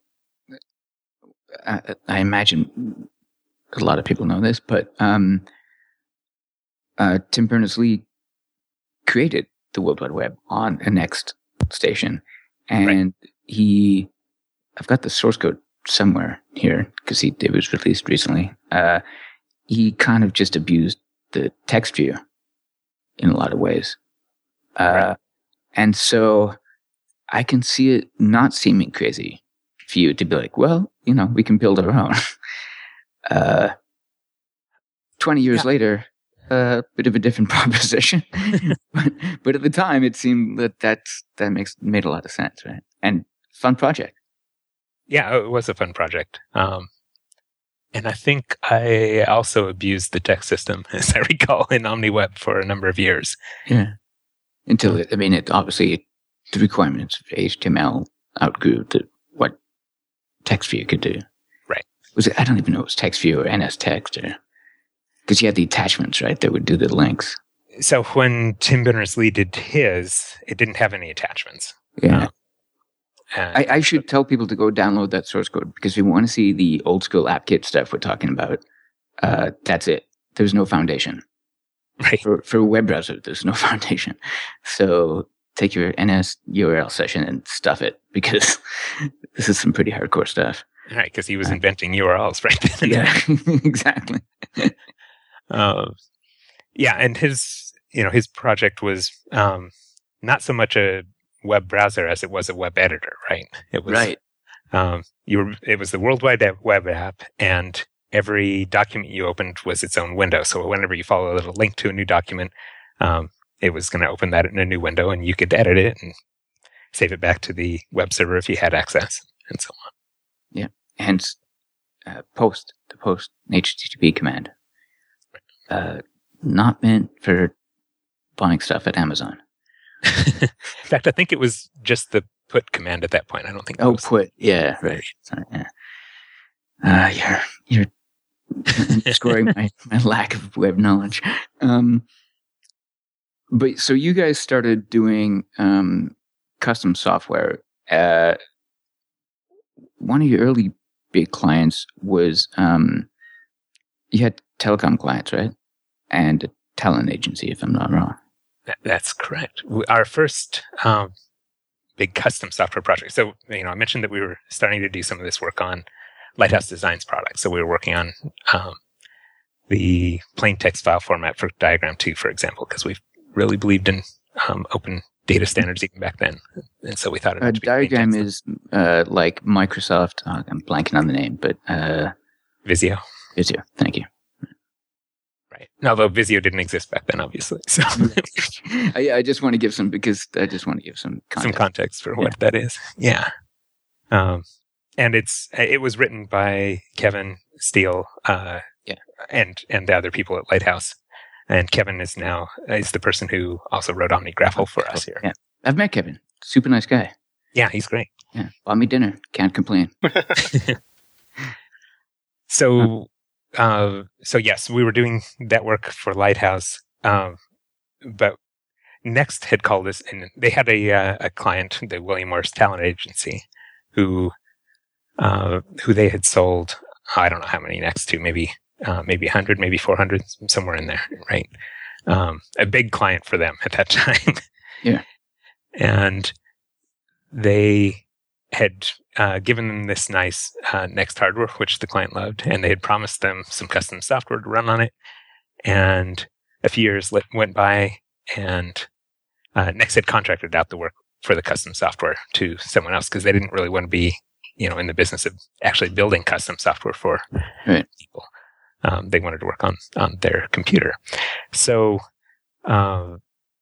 I imagine a lot of people know this, but Tim Berners-Lee created the World Wide Web on a Next station, and I've got the source code somewhere here because it was released recently. He kind of just abused the text view in a lot of ways. Right. And so I can see it not seeming crazy for you to be like, well, we can build our own. 20 years later, a bit of a different proposition. but at the time, it seemed that made a lot of sense, right? And fun project. Yeah, it was a fun project. And I think I also abused the text system, as I recall, in OmniWeb for a number of years. Yeah. Until it obviously, the requirements of HTML outgrew what TextView could do. Right. I don't even know if it was TextView or NSText, because you had the attachments, right, that would do the links. So when Tim Berners-Lee did his, it didn't have any attachments. Yeah. I should tell people to go download that source code because if you want to see the old school AppKit stuff we're talking about, that's it. There's no foundation. Right. For a web browser, there's no foundation. So take your NS URL session and stuff it because this is some pretty hardcore stuff. Right, because he was inventing URLs right then. Yeah, exactly. And his project was not so much a web browser as it was a web editor, right? It was right. It was the World Wide Web app, and every document you opened was its own window. So whenever you follow a little link to a new document, it was going to open that in a new window, and you could edit it and save it back to the web server if you had access, and so on. Yeah, hence the post HTTP command. Not meant for buying stuff at Amazon. In fact, I think it was just the put command at that point. I don't think. Put. Yeah, right. Sorry, yeah. You're scoring my lack of web knowledge. But so you guys started doing custom software. One of your early big clients was you had telecom clients, right? And a talent agency, if I'm not wrong. That's correct. Our first big custom software project. So, I mentioned that we were starting to do some of this work on Lighthouse Designs products. So we were working on the plain text file format for Diagram 2, for example, because we really believed in open data standards even back then. And so we thought it would be Diagram is like Microsoft. I'm blanking on the name, but Visio. Visio, thank you. Right. Although Visio didn't exist back then, obviously. So I just want to give some context. Some context for what that is. Yeah. And it was written by Kevin Steele, and the other people at Lighthouse. And Kevin is the person who also wrote OmniGraffle for us here. Yeah, I've met Kevin. Super nice guy. Yeah, he's great. Yeah, bought me dinner. Can't complain. So yes, we were doing that work for Lighthouse, but Next had called us, and they had a client, the William Morris Talent Agency, who they had sold, I don't know how many Next to, maybe 100, maybe 400, somewhere in there, right? A big client for them at that time. Yeah. And they had given them this nice Next hardware, which the client loved, and they had promised them some custom software to run on it. And a few years went by, and Next had contracted out the work for the custom software to someone else because they didn't really want to be, in the business of actually building custom software for people. They wanted to work on their computer. So long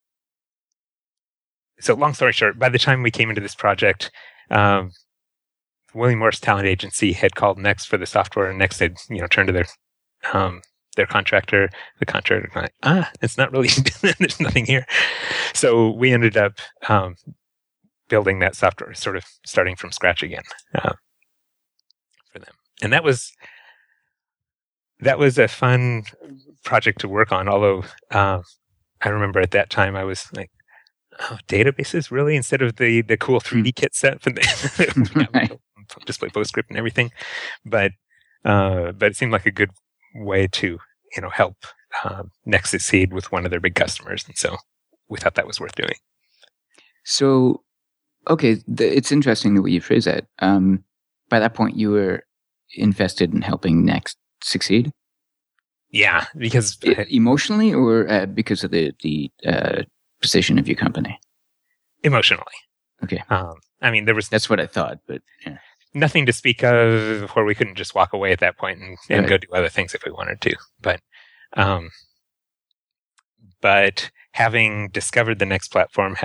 story short, by the time we came into this project, William Morris Talent Agency had called Next for the software, and Next had, turned to their contractor. The contractor was like, it's not really, there's nothing here. So we ended up building that software, sort of starting from scratch again for them. And that was a fun project to work on, although I remember at that time I was like, databases, really? Instead of the cool 3D kit set for the display PostScript and everything. But it seemed like a good way to, help Next succeed with one of their big customers. And so we thought that was worth doing. So, okay, it's interesting the way you phrase that. By that point, you were invested in helping Next succeed? Yeah, because emotionally, or because of the position of your company? Emotionally. Okay. That's what I thought, but yeah. Nothing to speak of where we couldn't just walk away at that point and go do other things if we wanted to. But having discovered the Next platform,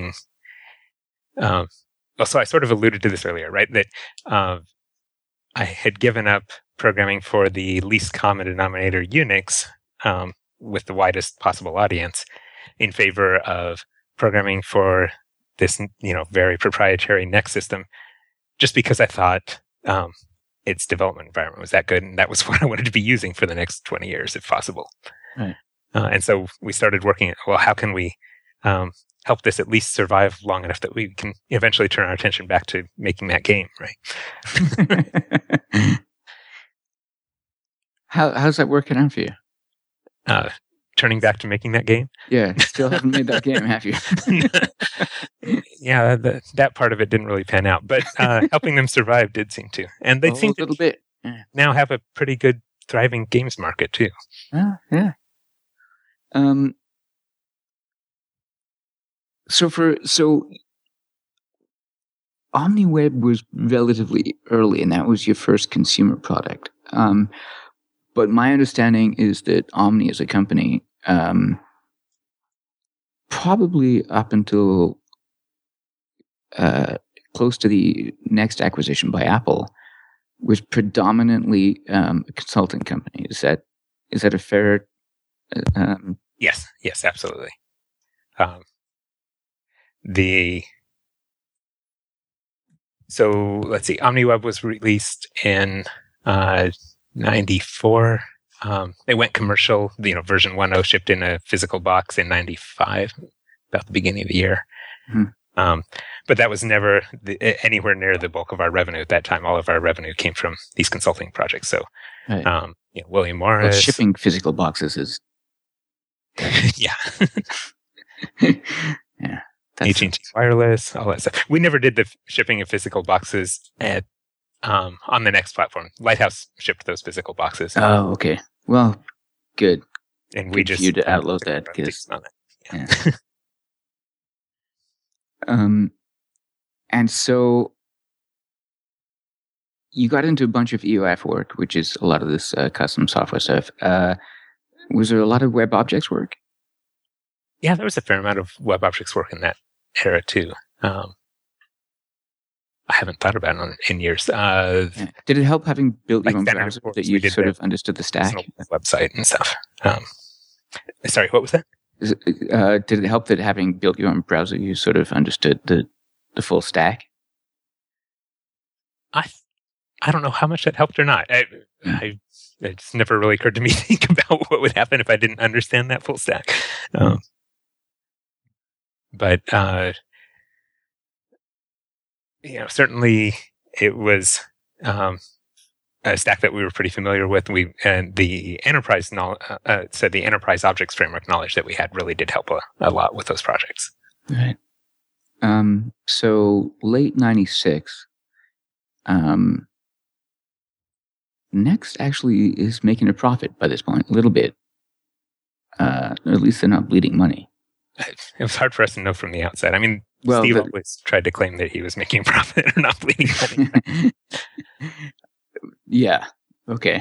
so I sort of alluded to this earlier, right? That I had given up programming for the least common denominator Unix with the widest possible audience in favor of programming for this, very proprietary Next system, just because I thought its development environment was that good, and that was what I wanted to be using for the next 20 years, if possible. Right. And so we started working at, how can we help this at least survive long enough that we can eventually turn our attention back to making that game, right? How's that working out for you? Turning back to making that game? Yeah, still haven't made that game, have you? Yeah, that part of it didn't really pan out, but helping them survive did seem to. And they seem to now have a pretty good, thriving games market, too. Yeah. So OmniWeb was relatively early, and that was your first consumer product. But my understanding is that Omni as a company probably up until close to the Next acquisition by Apple, was predominantly a consulting company. Is that a fair? Yes, absolutely. So let's see. OmniWeb was released in 94. They went commercial. Version 1.0 shipped in a physical box in 95, about the beginning of the year. Mm-hmm. But that was never anywhere near the bulk of our revenue at that time. All of our revenue came from these consulting projects. So, right. William Morris. Well, shipping physical boxes is. Yeah. Yeah. AT&T Wireless, all that stuff. We never did the shipping of physical boxes on the Next platform. Lighthouse shipped those physical boxes. Oh, okay. Well, good. And we just you to outload that because. Yeah. And so you got into a bunch of EOF work, which is a lot of this custom software stuff. Was there a lot of web objects work? Yeah, there was a fair amount of web objects work in that era too. I haven't thought about it in years. Did it help having built your own browser that you sort of understood the stack? Website and stuff. Sorry, what was that? Did it help that having built your own browser, you sort of understood the full stack? I don't know how much that helped or not. It's never really occurred to me to think about what would happen if I didn't understand that full stack. But certainly it was a stack that we were pretty familiar with. And the enterprise the enterprise objects framework knowledge that we had really did help a lot with those projects. Right. So late 96, Next actually is making a profit by this point, a little bit. At least they're not bleeding money. It was hard for us to know from the outside. I mean, Steve always tried to claim that he was making a profit or not bleeding money. Yeah. Okay.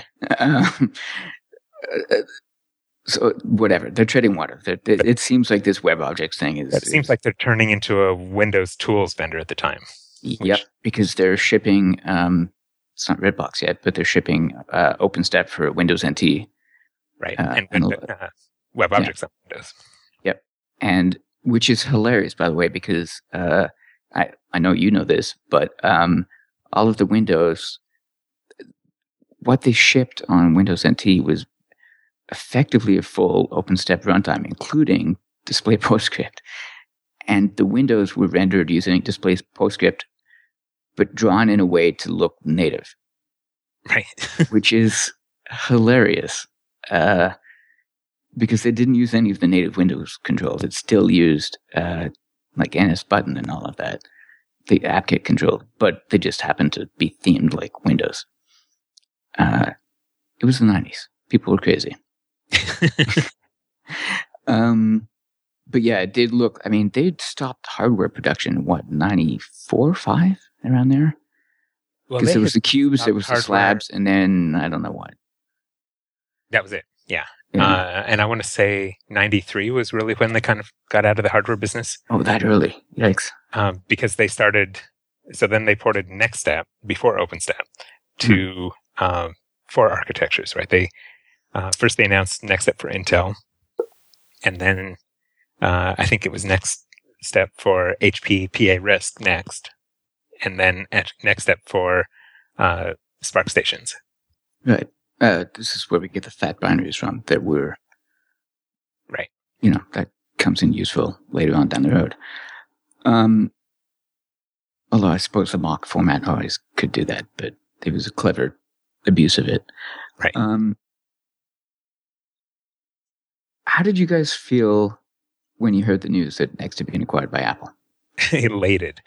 So whatever. They're treading water. It seems like this web objects thing is. It seems like they're turning into a Windows tools vendor at the time. Yep, because they're shipping. It's not Redbox yet, but they're shipping OpenStep for Windows NT. Right, and web objects on Windows. Yep, and which is hilarious, by the way, because I know you know this, but all of the Windows, what they shipped on Windows NT was effectively a full OpenStep runtime, including display PostScript. And the windows were rendered using display PostScript, but drawn in a way to look native. Right. Which is hilarious. Because they didn't use any of the native Windows controls. It still used like NS button and all of that, the AppKit control, but they just happened to be themed like Windows. It was the 90s. People were crazy. But yeah, it did look, I mean, they'd stopped hardware production, 94, 5, around there? Because there was the cubes, there was the slabs, and then I don't know what. That was it, yeah. And I want to say 93 was really when they kind of got out of the hardware business. Oh, that early. Yikes. Because they started, so then they ported NextStep before OpenStep to 4 architectures, right? They first they announced NextStep for Intel, and then I think it was NextStep for HP PA RISC next, and then NextStep for Spark Stations. Right. This is where we get the fat binaries from that were, right. That comes in useful later on down the road. Although I suppose the mock format always could do that, but it was a clever abuse of it. Right. How did you guys feel when you heard the news that Next had been acquired by Apple? Elated.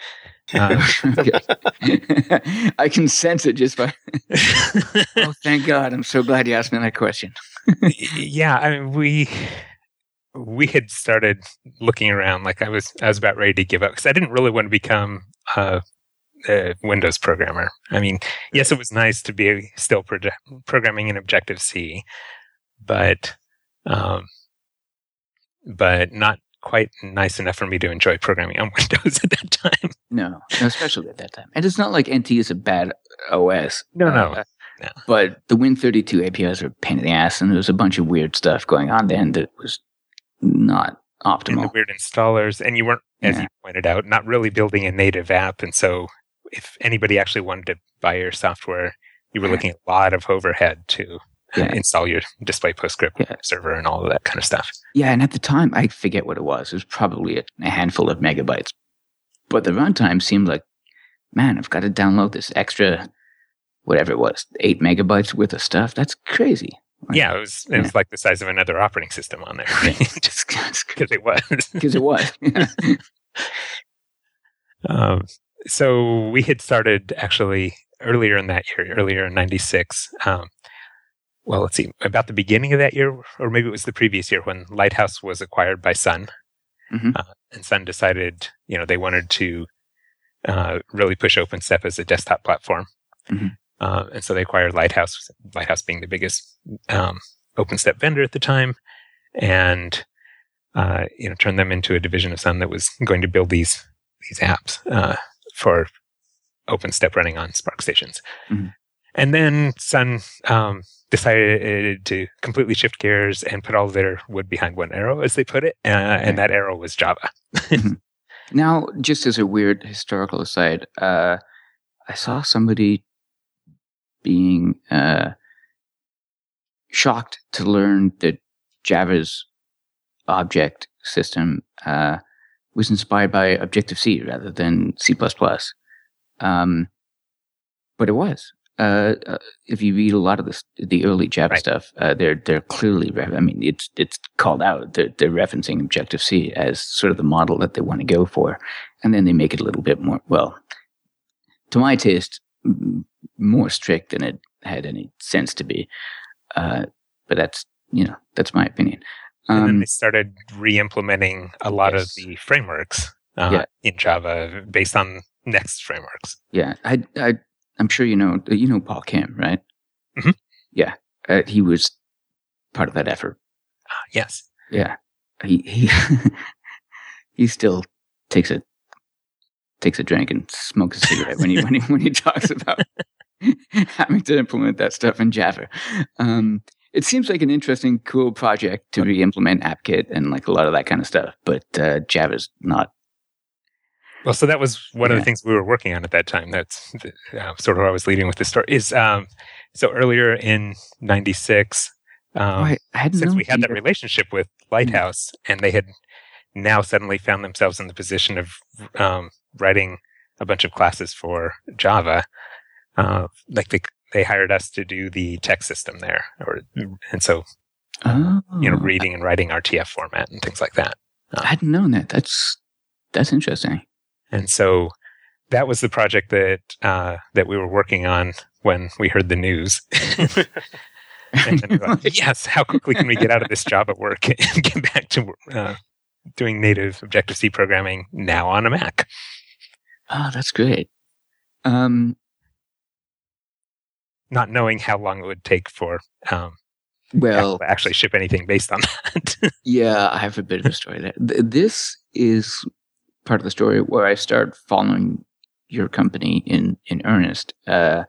I can sense it just by. Oh, thank God! I'm so glad you asked me that question. Yeah, I mean, we had started looking around. Like I was about ready to give up because I didn't really want to become a Windows programmer. I mean, yes, it was nice to be still programming in Objective-C, but not quite nice enough for me to enjoy programming on Windows at that time. No, especially at that time. And it's not like NT is a bad OS. No. But the Win32 APIs are a pain in the ass, and there was a bunch of weird stuff going on then that was not optimal. And the weird installers, and you weren't, as you pointed out, not really building a native app. And so if anybody actually wanted to buy your software, you were looking at a lot of overhead to install your display PostScript server and all of that kind of stuff. Yeah, and at the time, I forget what it was. It was probably a handful of megabytes. But the runtime seemed like, man, I've got to download this extra, whatever it was, 8 megabytes worth of stuff. That's crazy. Yeah, it was like the size of another operating system on there. Just because it was. Because it was. So we had started actually earlier in that year, earlier in 96. Well, let's see, about the beginning of that year, or maybe it was the previous year when Lighthouse was acquired by Sun. Mm-hmm. And Sun decided, they wanted to really push OpenStep as a desktop platform. Mm-hmm. And so they acquired Lighthouse being the biggest OpenStep vendor at the time, and turned them into a division of Sun that was going to build these apps for OpenStep running on SPARC stations. Mm-hmm. And then Sun decided to completely shift gears and put all their wood behind one arrow, as they put it, and that arrow was Java. Mm-hmm. Now, just as a weird historical aside, I saw somebody being shocked to learn that Java's object system was inspired by Objective-C rather than C++. But it was. If you read a lot of the early Java stuff, they're clearly, it's called out. They're referencing Objective-C as sort of the model that they want to go for, and then they make it a little bit more, well, to my taste, more strict than it had any sense to be. But that's my opinion. And then they started re-implementing a lot of the frameworks in Java based on Next frameworks. Yeah, I'm sure you know Paul Kim, right? Mm-hmm. Yeah, he was part of that effort. Yes. Yeah, he he still takes a drink and smokes a cigarette when he talks about having to implement that stuff in Java. It seems like an interesting, cool project to re-implement AppKit and like a lot of that kind of stuff, but Java's not. Well, so that was one of the things we were working on at that time. That's sort of where I was leading with this story. Is so earlier in '96, since we had that relationship with Lighthouse, and they had now suddenly found themselves in the position of writing a bunch of classes for Java, they hired us to do the text system there, reading and writing RTF format and things like that. I hadn't known that. That's interesting. And so that was the project that we were working on when we heard the news. And then we thought, yes, how quickly can we get out of this job at work and get back to doing native Objective-C programming now on a Mac? Oh, that's great. Not knowing how long it would take for Apple to actually ship anything based on that. Yeah, I have a bit of a story there. This is part of the story where I started following your company in earnest. For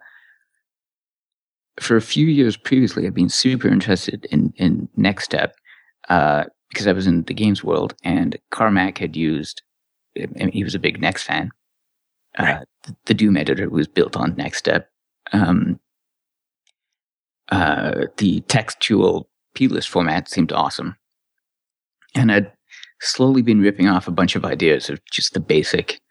a few years previously, I've been super interested in NextStep because I was in the games world, and Carmack had used. He was a big Next fan. Right. The Doom editor was built on NextStep. The textual plist format seemed awesome, and I'd slowly been ripping off a bunch of ideas of just the basic,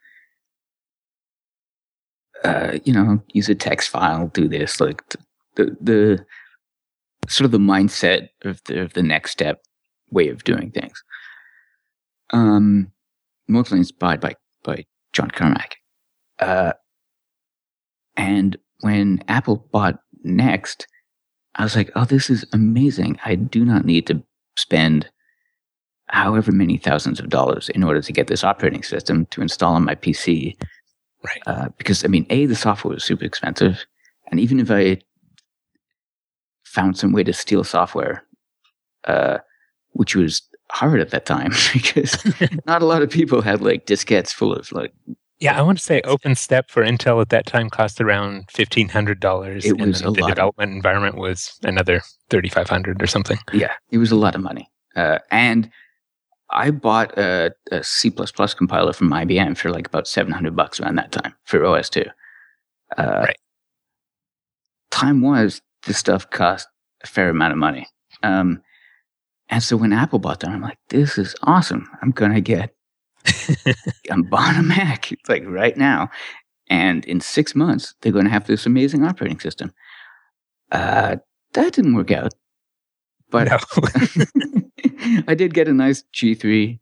use a text file, do this, like the sort of the mindset of the NextStep way of doing things. Mostly inspired by John Carmack. And when Apple bought Next, I was like, oh, this is amazing. I do not need to spend however many thousands of dollars in order to get this operating system to install on my PC. Right. Because, the software was super expensive. And even if I found some way to steal software, which was hard at that time because not a lot of people had like diskettes full of like. Yeah, I want to say OpenStep for Intel at that time cost around $1,500. It was and the development environment was another $3,500 or something. Yeah, it was a lot of money. And I bought a C++ compiler from IBM for like about $700 around that time for OS2. Right. Time was, this stuff cost a fair amount of money. And so when Apple bought them, I'm like, this is awesome. I'm buying a Mac. It's like right now. And in 6 months, they're going to have this amazing operating system. That didn't work out. But No. I did get a nice G3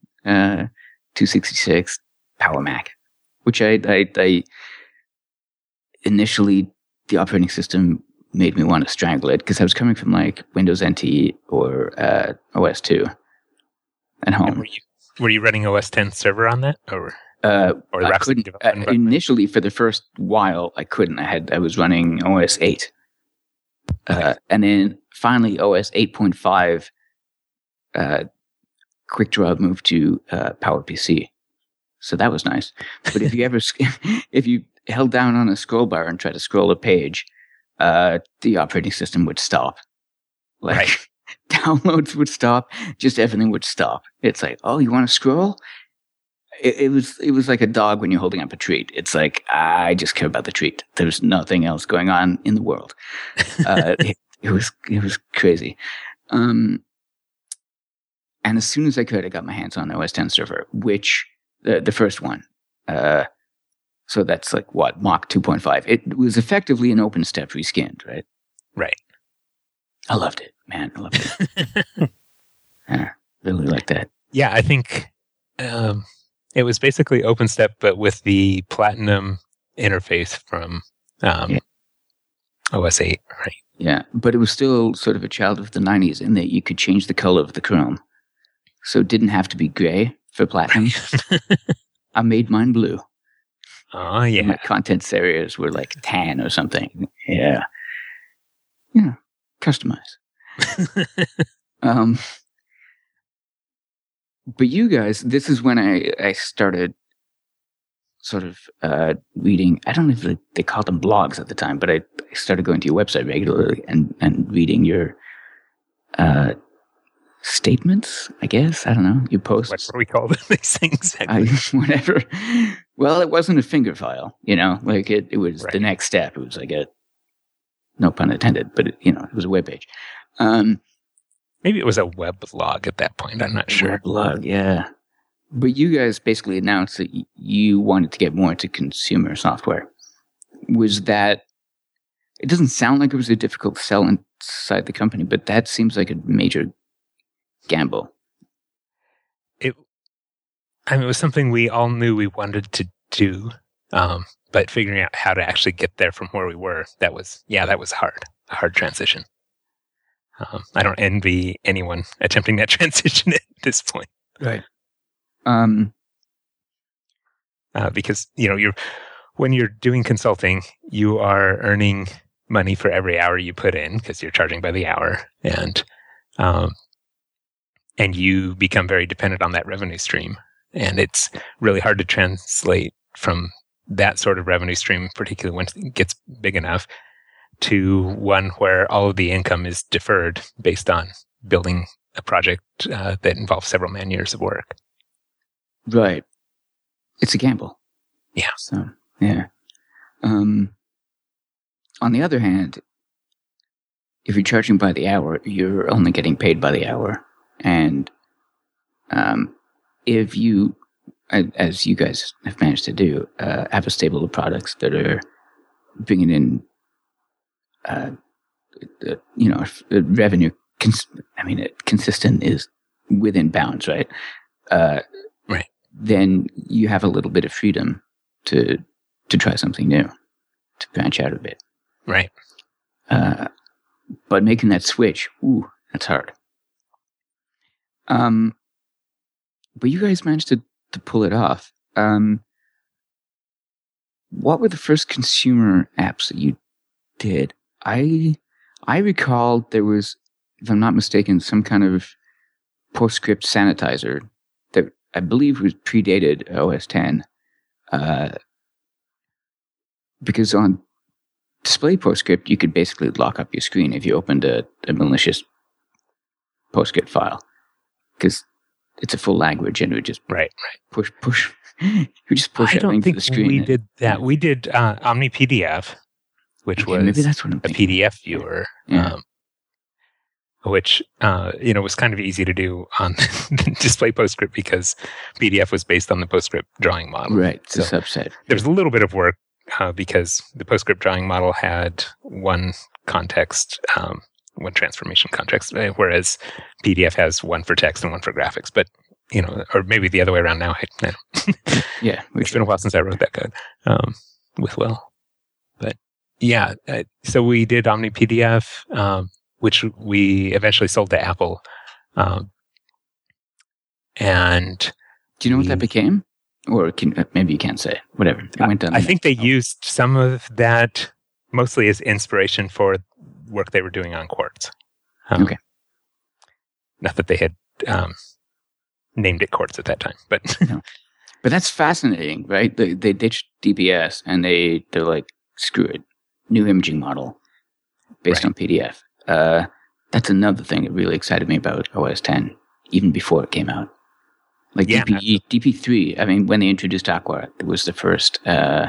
266 Power Mac, which I initially, the operating system made me want to strangle it because I was coming from like Windows NT or OS2 at home. Were you running OS 10 server on that, or I couldn't initially for the first while. I couldn't. I was running OS 8, and then finally OS 8.5. QuickDraw moved to PowerPC, so that was nice. But if you held down on a scroll bar and tried to scroll a page, the operating system would stop. Like right. Downloads would stop, just everything would stop. It's like, oh, you want to scroll? It was like a dog when you're holding up a treat. It's like, I just care about the treat. There's nothing else going on in the world. It was crazy. And as soon as I could, I got my hands on the OS 10 server, which the first one. So that's like what, Mach 2.5. It was effectively an OpenStep reskinned, right? Right. I loved it, man. I loved it. I really like that. Yeah, I think it was basically OpenStep, but with the Platinum interface from OS 8, right? Yeah, but it was still sort of a child of the 90s in that you could change the color of the Chrome. So it didn't have to be gray for Platinum. I made mine blue. Oh, yeah. My contents areas were like tan or something. Yeah. Yeah. Customize. But you guys, this is when I started sort of reading. I don't know if they called them blogs at the time, but I started going to your website regularly and reading your statements, I guess. I don't know. Your posts. What do we call these things? Exactly? Whatever. Well, it wasn't a finger file, like it was right. The next step. It was like no pun intended, but it was a web page. Maybe it was a weblog at that point. I'm not sure. Weblog, yeah. But you guys basically announced that you wanted to get more into consumer software. Was that? It doesn't sound like it was a difficult sell inside the company, but that seems like a major gamble. It was something we all knew we wanted to do, but figuring out how to actually get there from where we were, that was hard. A hard transition. I don't envy anyone attempting that transition at this point. Right. Because when you're doing consulting, you are earning money for every hour you put in because you're charging by the hour, and you become very dependent on that revenue stream, and it's really hard to translate from that sort of revenue stream, particularly when it gets big enough, to one where all of the income is deferred based on building a project that involves several man years of work. Right. It's a gamble. Yeah. So, yeah. On the other hand, if you're charging by the hour, you're only getting paid by the hour. And if you, as you guys have managed to do, have a stable of products that are bringing in revenue. Consistent is within bounds, right? Right. Then you have a little bit of freedom to try something new, to branch out a bit. Right. But making that switch, that's hard. But you guys managed to pull it off. What were the first consumer apps that you did? I recall there was, if I'm not mistaken, some kind of PostScript sanitizer that I believe was predated OS 10. Because on display PostScript, you could basically lock up your screen if you opened a malicious PostScript file. Because it's a full language and it would just push. You just push everything to the screen. We did that. We did OmniPDF, which was maybe that's what I'm a PDF viewer. Which was kind of easy to do on display PostScript because PDF was based on the PostScript drawing model. Right, it's a subset. There's a little bit of work because the PostScript drawing model had one context, one transformation context, whereas PDF has one for text and one for graphics. But or maybe the other way around now. Yeah, it's been a while since I wrote that code with Will. But yeah, so we did OmniPDF. Which we eventually sold to Apple. And do you know what that became? Or maybe you can't say. Whatever. It went down I think they used some of that mostly as inspiration for work they were doing on Quartz. Okay. Not that they had named it Quartz at that time, but no. But that's fascinating, right? They ditched DPS and they're like, screw it, new imaging model based on PDF. That's another thing that really excited me about OS 10, even before it came out. Like DP3, I mean, when they introduced Aqua, it was the first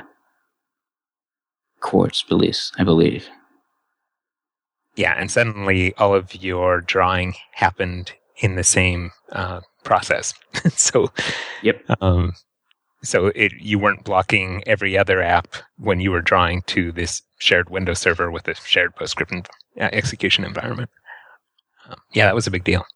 Quartz release, I believe. Yeah, and suddenly all of your drawing happened in the same process. So, yep. So you weren't blocking every other app when you were drawing to this shared Windows server with a shared PostScript execution environment. That was a big deal.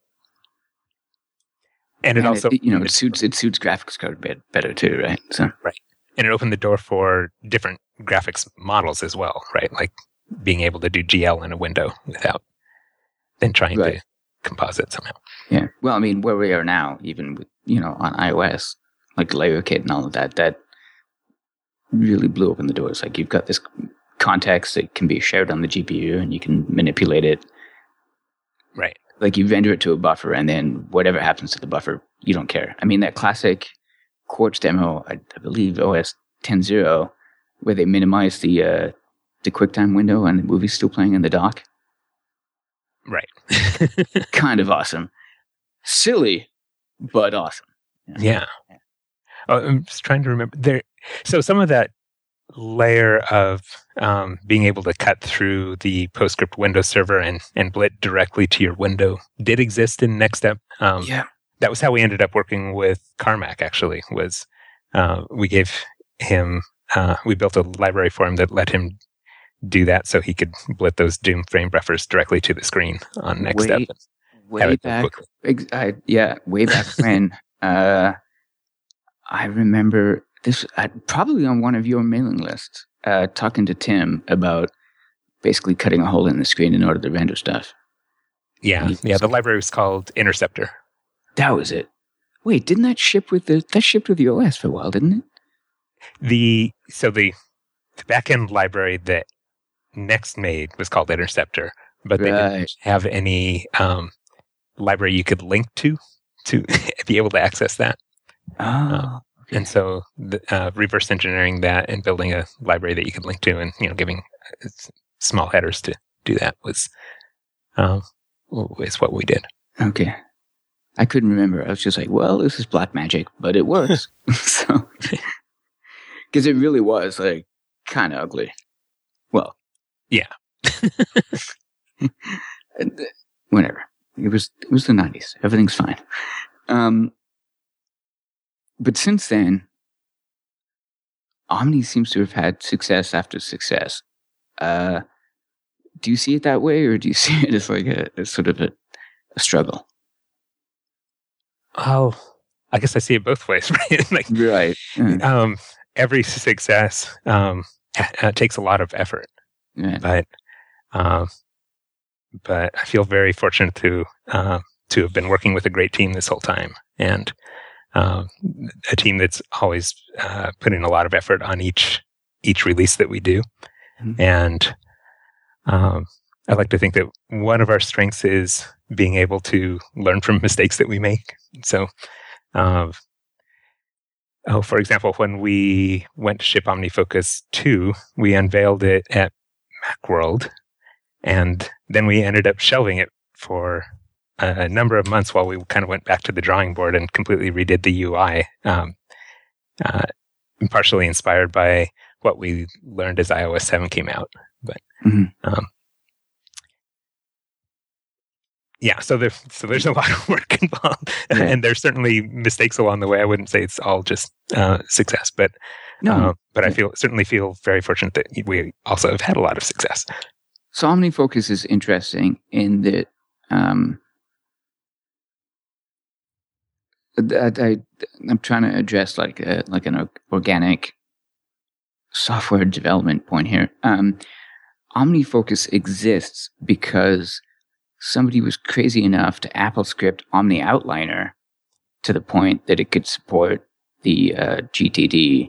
And it also, it suits graphics code better too, right? So right, and it opened the door for different graphics models as well, right? Like being able to do GL in a window without then trying to composite somehow. Yeah. Well, I mean, where we are now, even with on iOS, like LayerKit and all of that really blew open the doors. Like you've got this context that can be shared on the GPU and you can manipulate it. Right. Like you render it to a buffer and then whatever happens to the buffer, you don't care. I mean, that classic Quartz demo, I believe OS 10.0, where they minimize the QuickTime window and the movie's still playing in the dock. Right. Kind of awesome. Silly, but awesome. Yeah. I'm just trying to remember So some of that layer of being able to cut through the PostScript Windows server and blit directly to your window did exist in NextStep. That was how we ended up working with Carmack, actually, was we gave him, we built a library for him that let him do that so he could blit those Doom frame buffers directly to the screen on NextStep. Way back when I remember this, probably on one of your mailing lists, talking to Tim about basically cutting a hole in the screen in order to render stuff. Yeah, the library was called Interceptor. That was it. Wait, didn't that ship with the OS for a while, didn't it? The backend library that Next made was called Interceptor, but they didn't have any library you could link to be able to access that. Oh. Okay. And so reverse engineering that and building a library that you could link to and giving small headers to do that is what we did. Okay. I couldn't remember. I was just like, well, this is black magic, but it works. So, because it really was like kind of ugly. Well, yeah. Whatever. It was the 90s. Everything's fine. But since then, Omni seems to have had success after success. Do you see it that way, or do you see it as like a sort of a struggle? Oh, I guess I see it both ways, right? Right. Mm. Every success takes a lot of effort, but I feel very fortunate to have been working with a great team this whole time, and a team that's always putting a lot of effort on each release that we do. Mm-hmm. And I like to think that one of our strengths is being able to learn from mistakes that we make. So, for example, when we went to ship OmniFocus 2, we unveiled it at Macworld, and then we ended up shelving it for a number of months while we kind of went back to the drawing board and completely redid the UI, partially inspired by what we learned as iOS 7 came out. But yeah, so there's a lot of work involved, and there's certainly mistakes along the way. I wouldn't say it's all just success, but I certainly feel very fortunate that we also have had a lot of success. So OmniFocus is interesting in that I'm trying to address like an organic software development point here. OmniFocus exists because somebody was crazy enough to AppleScript OmniOutliner to the point that it could support the GTD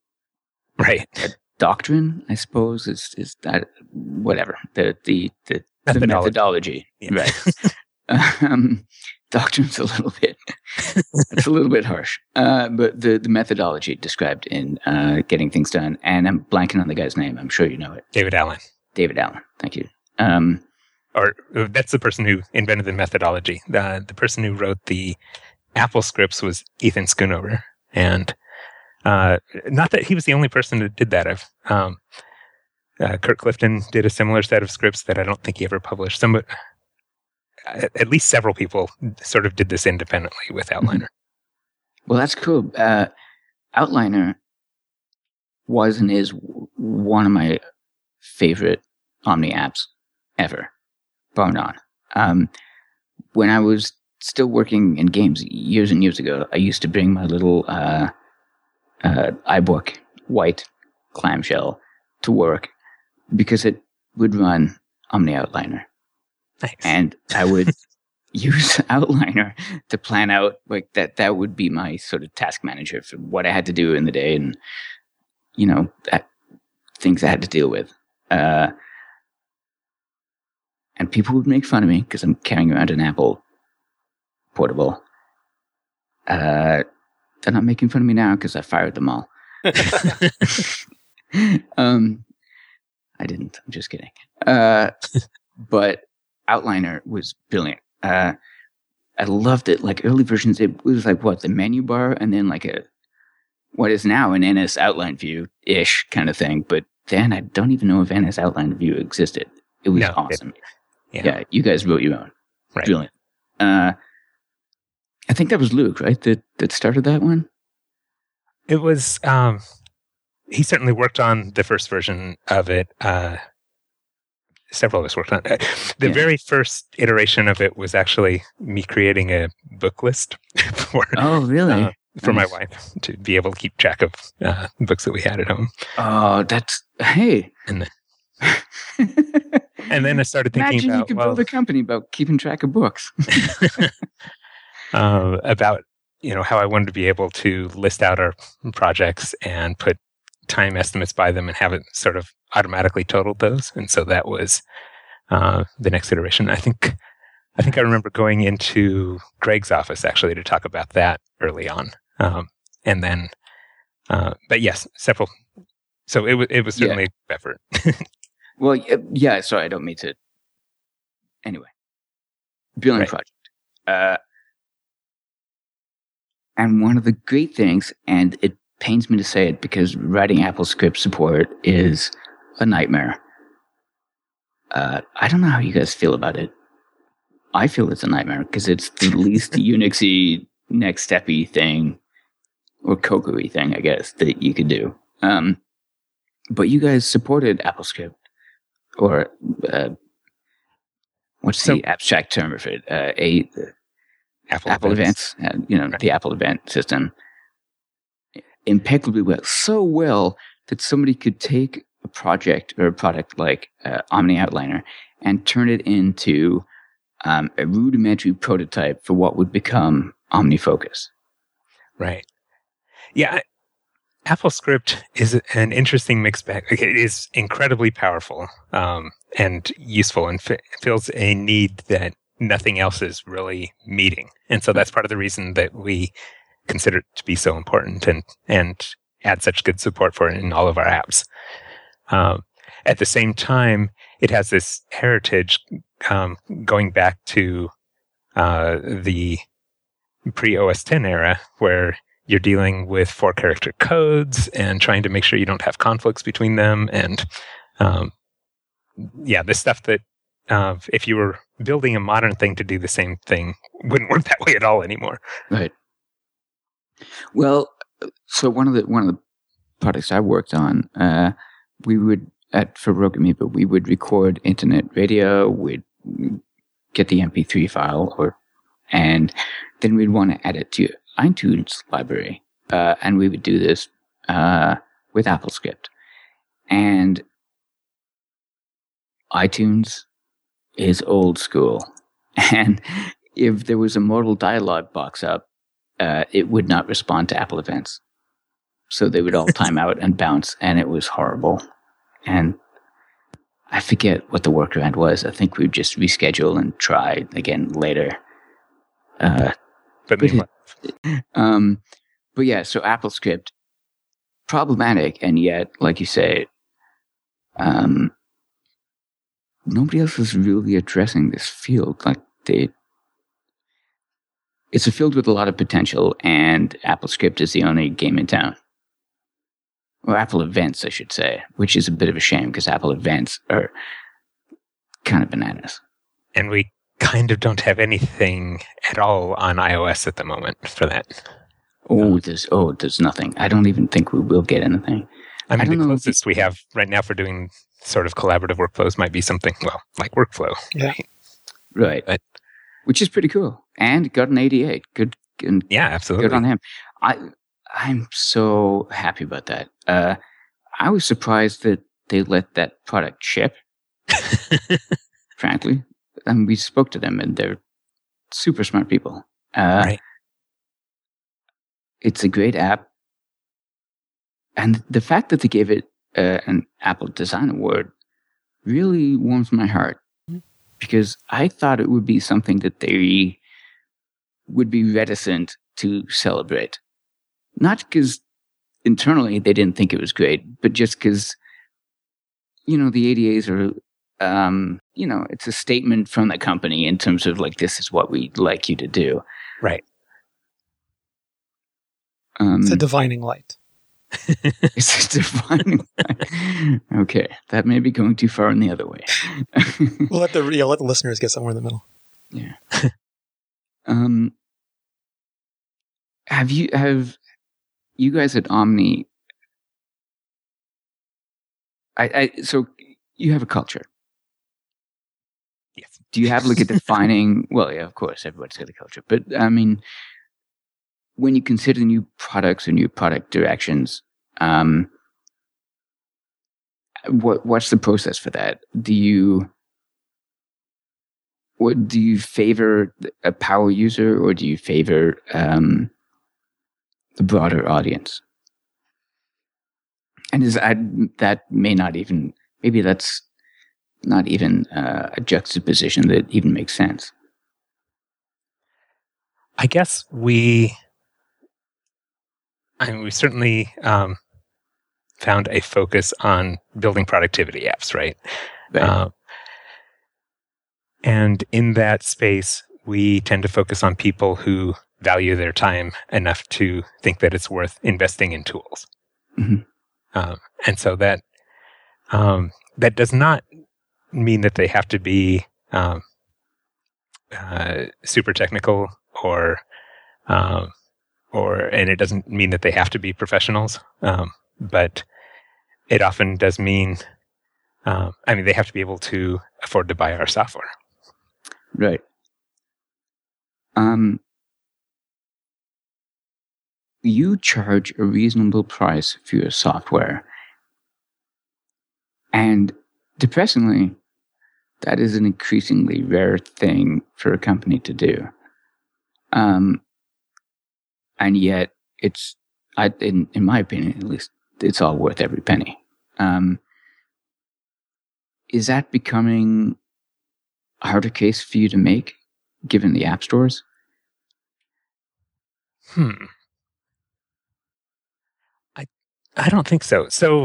doctrine, I suppose, is that whatever the methodology. Yeah. Right. Doctrine's a little bit harsh, but the methodology described in getting things done, and I'm blanking on the guy's name. I'm sure you know it. David Allen. Thank you. Or that's the person who invented the methodology. The person who wrote the Apple scripts was Ethan Schoonover, and not that he was the only person that did that. Kurt Clifton did a similar set of scripts that I don't think he ever published. At least several people sort of did this independently with Outliner. Well, that's cool. Outliner was and is one of my favorite Omni apps ever, bar none. When I was still working in games years and years ago, I used to bring my little iBook white clamshell to work because it would run Omni Outliner. Nice. And I would use Outliner to plan out like that would be my sort of task manager for what I had to do in the day and, things I had to deal with. And people would make fun of me because I'm carrying around an Apple portable. They're not making fun of me now because I fired them all. I didn't. I'm just kidding. But Outliner was brilliant. I loved it. Like early versions, it was like the menu bar, and then like what is now an NS Outline View ish kind of thing. But then I don't even know if NS Outline View existed. It was awesome. Yeah, you guys wrote your own. Right. Brilliant. I think that was Luke, right? That started that one. It was. He certainly worked on the first version of it. Several of us worked on it. The very first iteration of it was actually me creating a book list for my wife to be able to keep track of books that we had at home. Oh, hey. And then I started thinking Imagine you could build a company about keeping track of books. About how I wanted to be able to list out our projects and put time estimates by them and have it sort of automatically totaled those. And so that was the next iteration. I think I remember going into Greg's office actually to talk about that early on. And then, but yes, several. So it was certainly effort. Well, yeah, sorry, I don't mean to. Anyway, brilliant project. And one of the great things, and it pains me to say it because writing AppleScript support is a nightmare. I don't know how you guys feel about it. I feel it's a nightmare because it's the least Unixy, next step-y thing, or Cocoa-y thing, I guess, that you could do. But you guys supported AppleScript, or what's the abstract term of it? Apple Events, the Apple Event system, impeccably well. So well that somebody could take a project or a product like Omni Outliner and turn it into a rudimentary prototype for what would become OmniFocus. Right. Yeah. AppleScript is an interesting mixed bag. It is incredibly powerful and useful and fills a need that nothing else is really meeting. And so that's part of the reason that we consider it to be so important and add such good support for it in all of our apps. At the same time, it has this heritage going back to the pre-OS X era, where you're dealing with 4-character codes and trying to make sure you don't have conflicts between them. And this stuff that if you were building a modern thing to do the same thing wouldn't work that way at all anymore. Right. Well, so one of the products I worked on, we would for Rogue Amoeba, we would record internet radio, we'd get the MP3 file, and then we'd want to add it to iTunes library, and we would do this with AppleScript. And iTunes is old school, and if there was a modal dialog box up, it would not respond to Apple events. So they would all time out and bounce, and it was horrible. And I forget what the workaround was. I think we'd just reschedule and try again later. But yeah, so AppleScript, problematic, and yet, like you say, nobody else is really addressing this field. Like it's a field with a lot of potential, and AppleScript is the only game in town. Or Apple Events, I should say, which is a bit of a shame because Apple Events are kind of bananas. And we kind of don't have anything at all on iOS at the moment for that. There's nothing. I don't even think we will get anything. I mean, the closest we have right now for doing sort of collaborative workflows might be something, like Workflow. Yeah. Right. Which is pretty cool. And got an 88. Good. Yeah, absolutely. Good on him. I'm so happy about that. I was surprised that they let that product ship, frankly. And we spoke to them, and they're super smart people. Right. It's a great app. And the fact that they gave it an Apple Design Award really warms my heart, because I thought it would be something that they would be reticent to celebrate. Not because internally they didn't think it was great, but just because, the ADAs are, it's a statement from the company in terms of like, this is what we'd like you to do. Right. It's a divining light. It's a divining light. Okay. That may be going too far in the other way. We'll let the listeners get somewhere in the middle. Yeah. Have you guys at Omni, so you have a culture. Yes. Do you have like a defining, well, yeah, of course, everybody's got a culture. But I mean, when you consider new products or new product directions, what's the process for that? Do you favor a power user, or do you favor the broader audience? And that may not even, maybe that's not even a juxtaposition that even makes sense. I guess we certainly found a focus on building productivity apps, right? And in that space, we tend to focus on people who value their time enough to think that it's worth investing in tools. Mm-hmm. And so that does not mean that they have to be super technical and it doesn't mean that they have to be professionals. But it often does mean, they have to be able to afford to buy our software. Right. You charge a reasonable price for your software. And depressingly, that is an increasingly rare thing for a company to do. And yet, it's, in my opinion at least, it's all worth every penny. Is that becoming a harder case for you to make? given the app stores? I don't think so. So,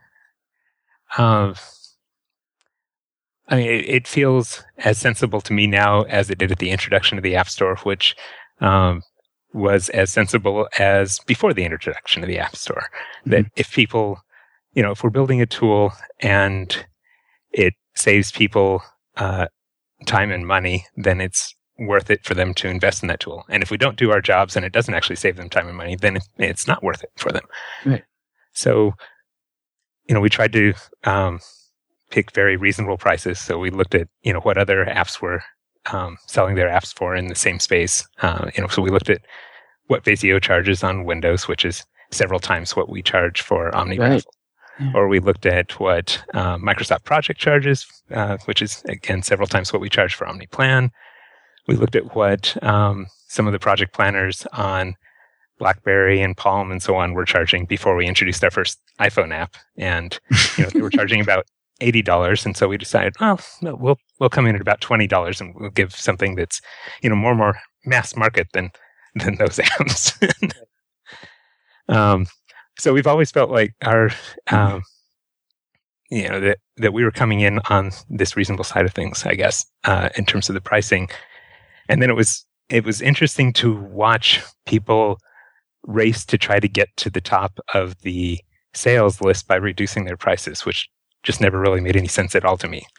I mean, it feels as sensible to me now as it did at the introduction of the App Store, which was as sensible as before the introduction of the App Store. Mm-hmm. That if people, if we're building a tool and it saves people time and money, then it's worth it for them to invest in that tool. And if we don't do our jobs and it doesn't actually save them time and money, then it's not worth it for them. Right. So, we tried to pick very reasonable prices. So we looked at, what other apps were selling their apps for in the same space. So we looked at what Visio charges on Windows, which is several times what we charge for OmniBraffle. Right. Yeah. Or we looked at what Microsoft Project charges, which is, again, several times what we charge for OmniPlan. We looked at what some of the project planners on BlackBerry and Palm and so on were charging before we introduced our first iPhone app. And, they were charging about $80. And so we decided, we'll come in at about $20 and we'll give something that's, more mass market than those apps. So we've always felt like our, that we were coming in on this reasonable side of things, I guess, in terms of the pricing. And then it was interesting to watch people race to try to get to the top of the sales list by reducing their prices, which just never really made any sense at all to me.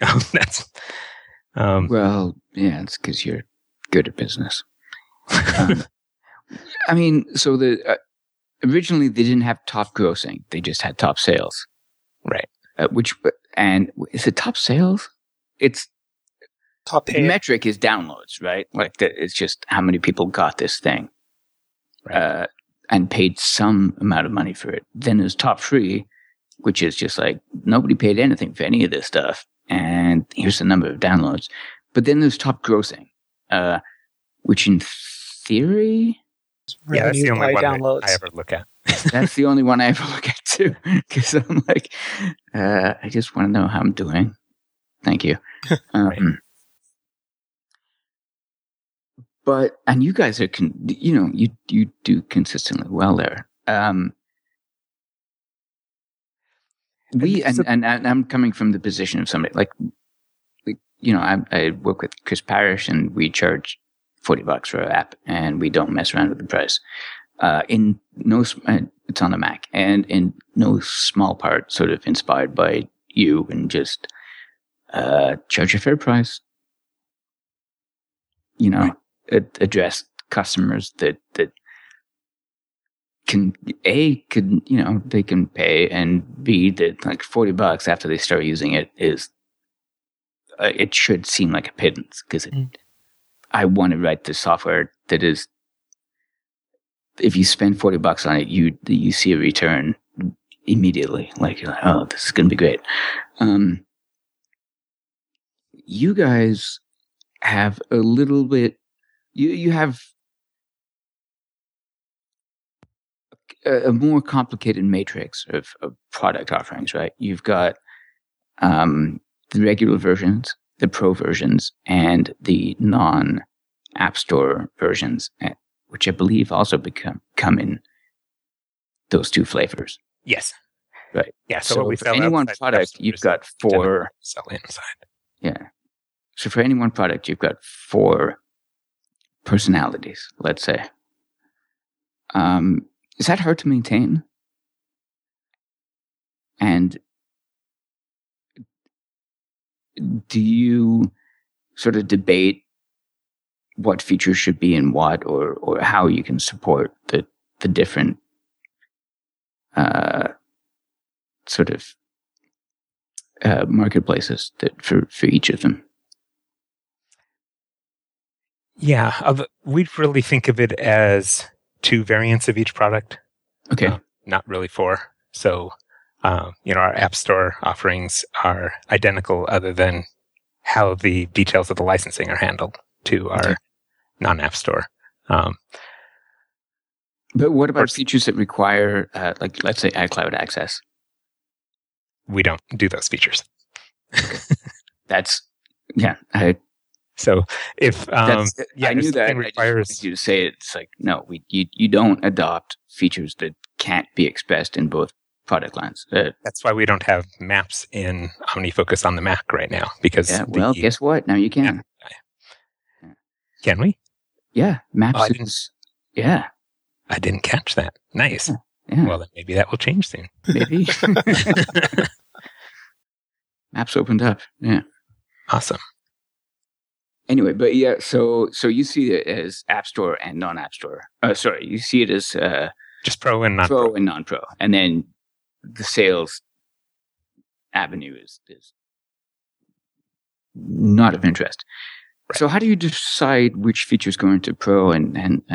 Well, yeah, it's because you're good at business. I mean, so originally they didn't have top grossing; they just had top sales, right? And is it top sales? It's top. The metric is downloads, right? Like it's just how many people got this thing, right. And paid some amount of money for it. Then there's top free, which is just like nobody paid anything for any of this stuff, and here's the number of downloads. But then there's top grossing, which in theory, that's the only one I ever look at. That's the only one I ever look at too, because I'm like, I just want to know how I'm doing. Thank you. Right. But and you guys are, you do consistently well there. And I'm coming from the position of somebody like I work with Chris Parrish and we charge $40 for an app and we don't mess around with the price. It's on a Mac and in no small part sort of inspired by you and just charge a fair price. Right. Address customers that can they can pay, and B, that like $40 after they start using it is it should seem like a pittance because I want to write the software that is, if you spend $40 on it, you see a return immediately. Like you're like, oh, this is going to be great. You guys have a little bit. You have a more complicated matrix of product offerings, right? You've got the regular versions, the pro versions, and the non-App Store versions, which I believe also come in those two flavors. Yes. Right. Yeah. So for any one product, you've got 4. Sell inside. Yeah. So for any one product, you've got 4 personalities, let's say. Is that hard to maintain? And do you sort of debate what features should be in what, or how you can support the different sort of marketplaces that for each of them? Yeah, we really think of it as 2 variants of each product. Okay. Not really 4. So, our App Store offerings are identical other than how the details of the licensing are handled to our non-App Store. But what about features that require, like, let's say, iCloud access? We don't do those features. That's, yeah. So if I knew if that. something I just wanted requires, you to say it. It's like, no, you don't adopt features that can't be expressed in both product lines. that's why we don't have maps in OmniFocus on the Mac right now, because well, guess what? Now you can. Can we? Yeah, maps Oh, I didn't catch that. Nice. Yeah. Well, then maybe that will change soon. Maybe. Maps opened up. Yeah. Awesome. Anyway, but yeah, so you see it as App Store and non-App Store. Sorry, you see it as just Pro and non-Pro. Pro and non-Pro, and then the sales avenue is not of interest. Right. So, how do you decide which features go into Pro and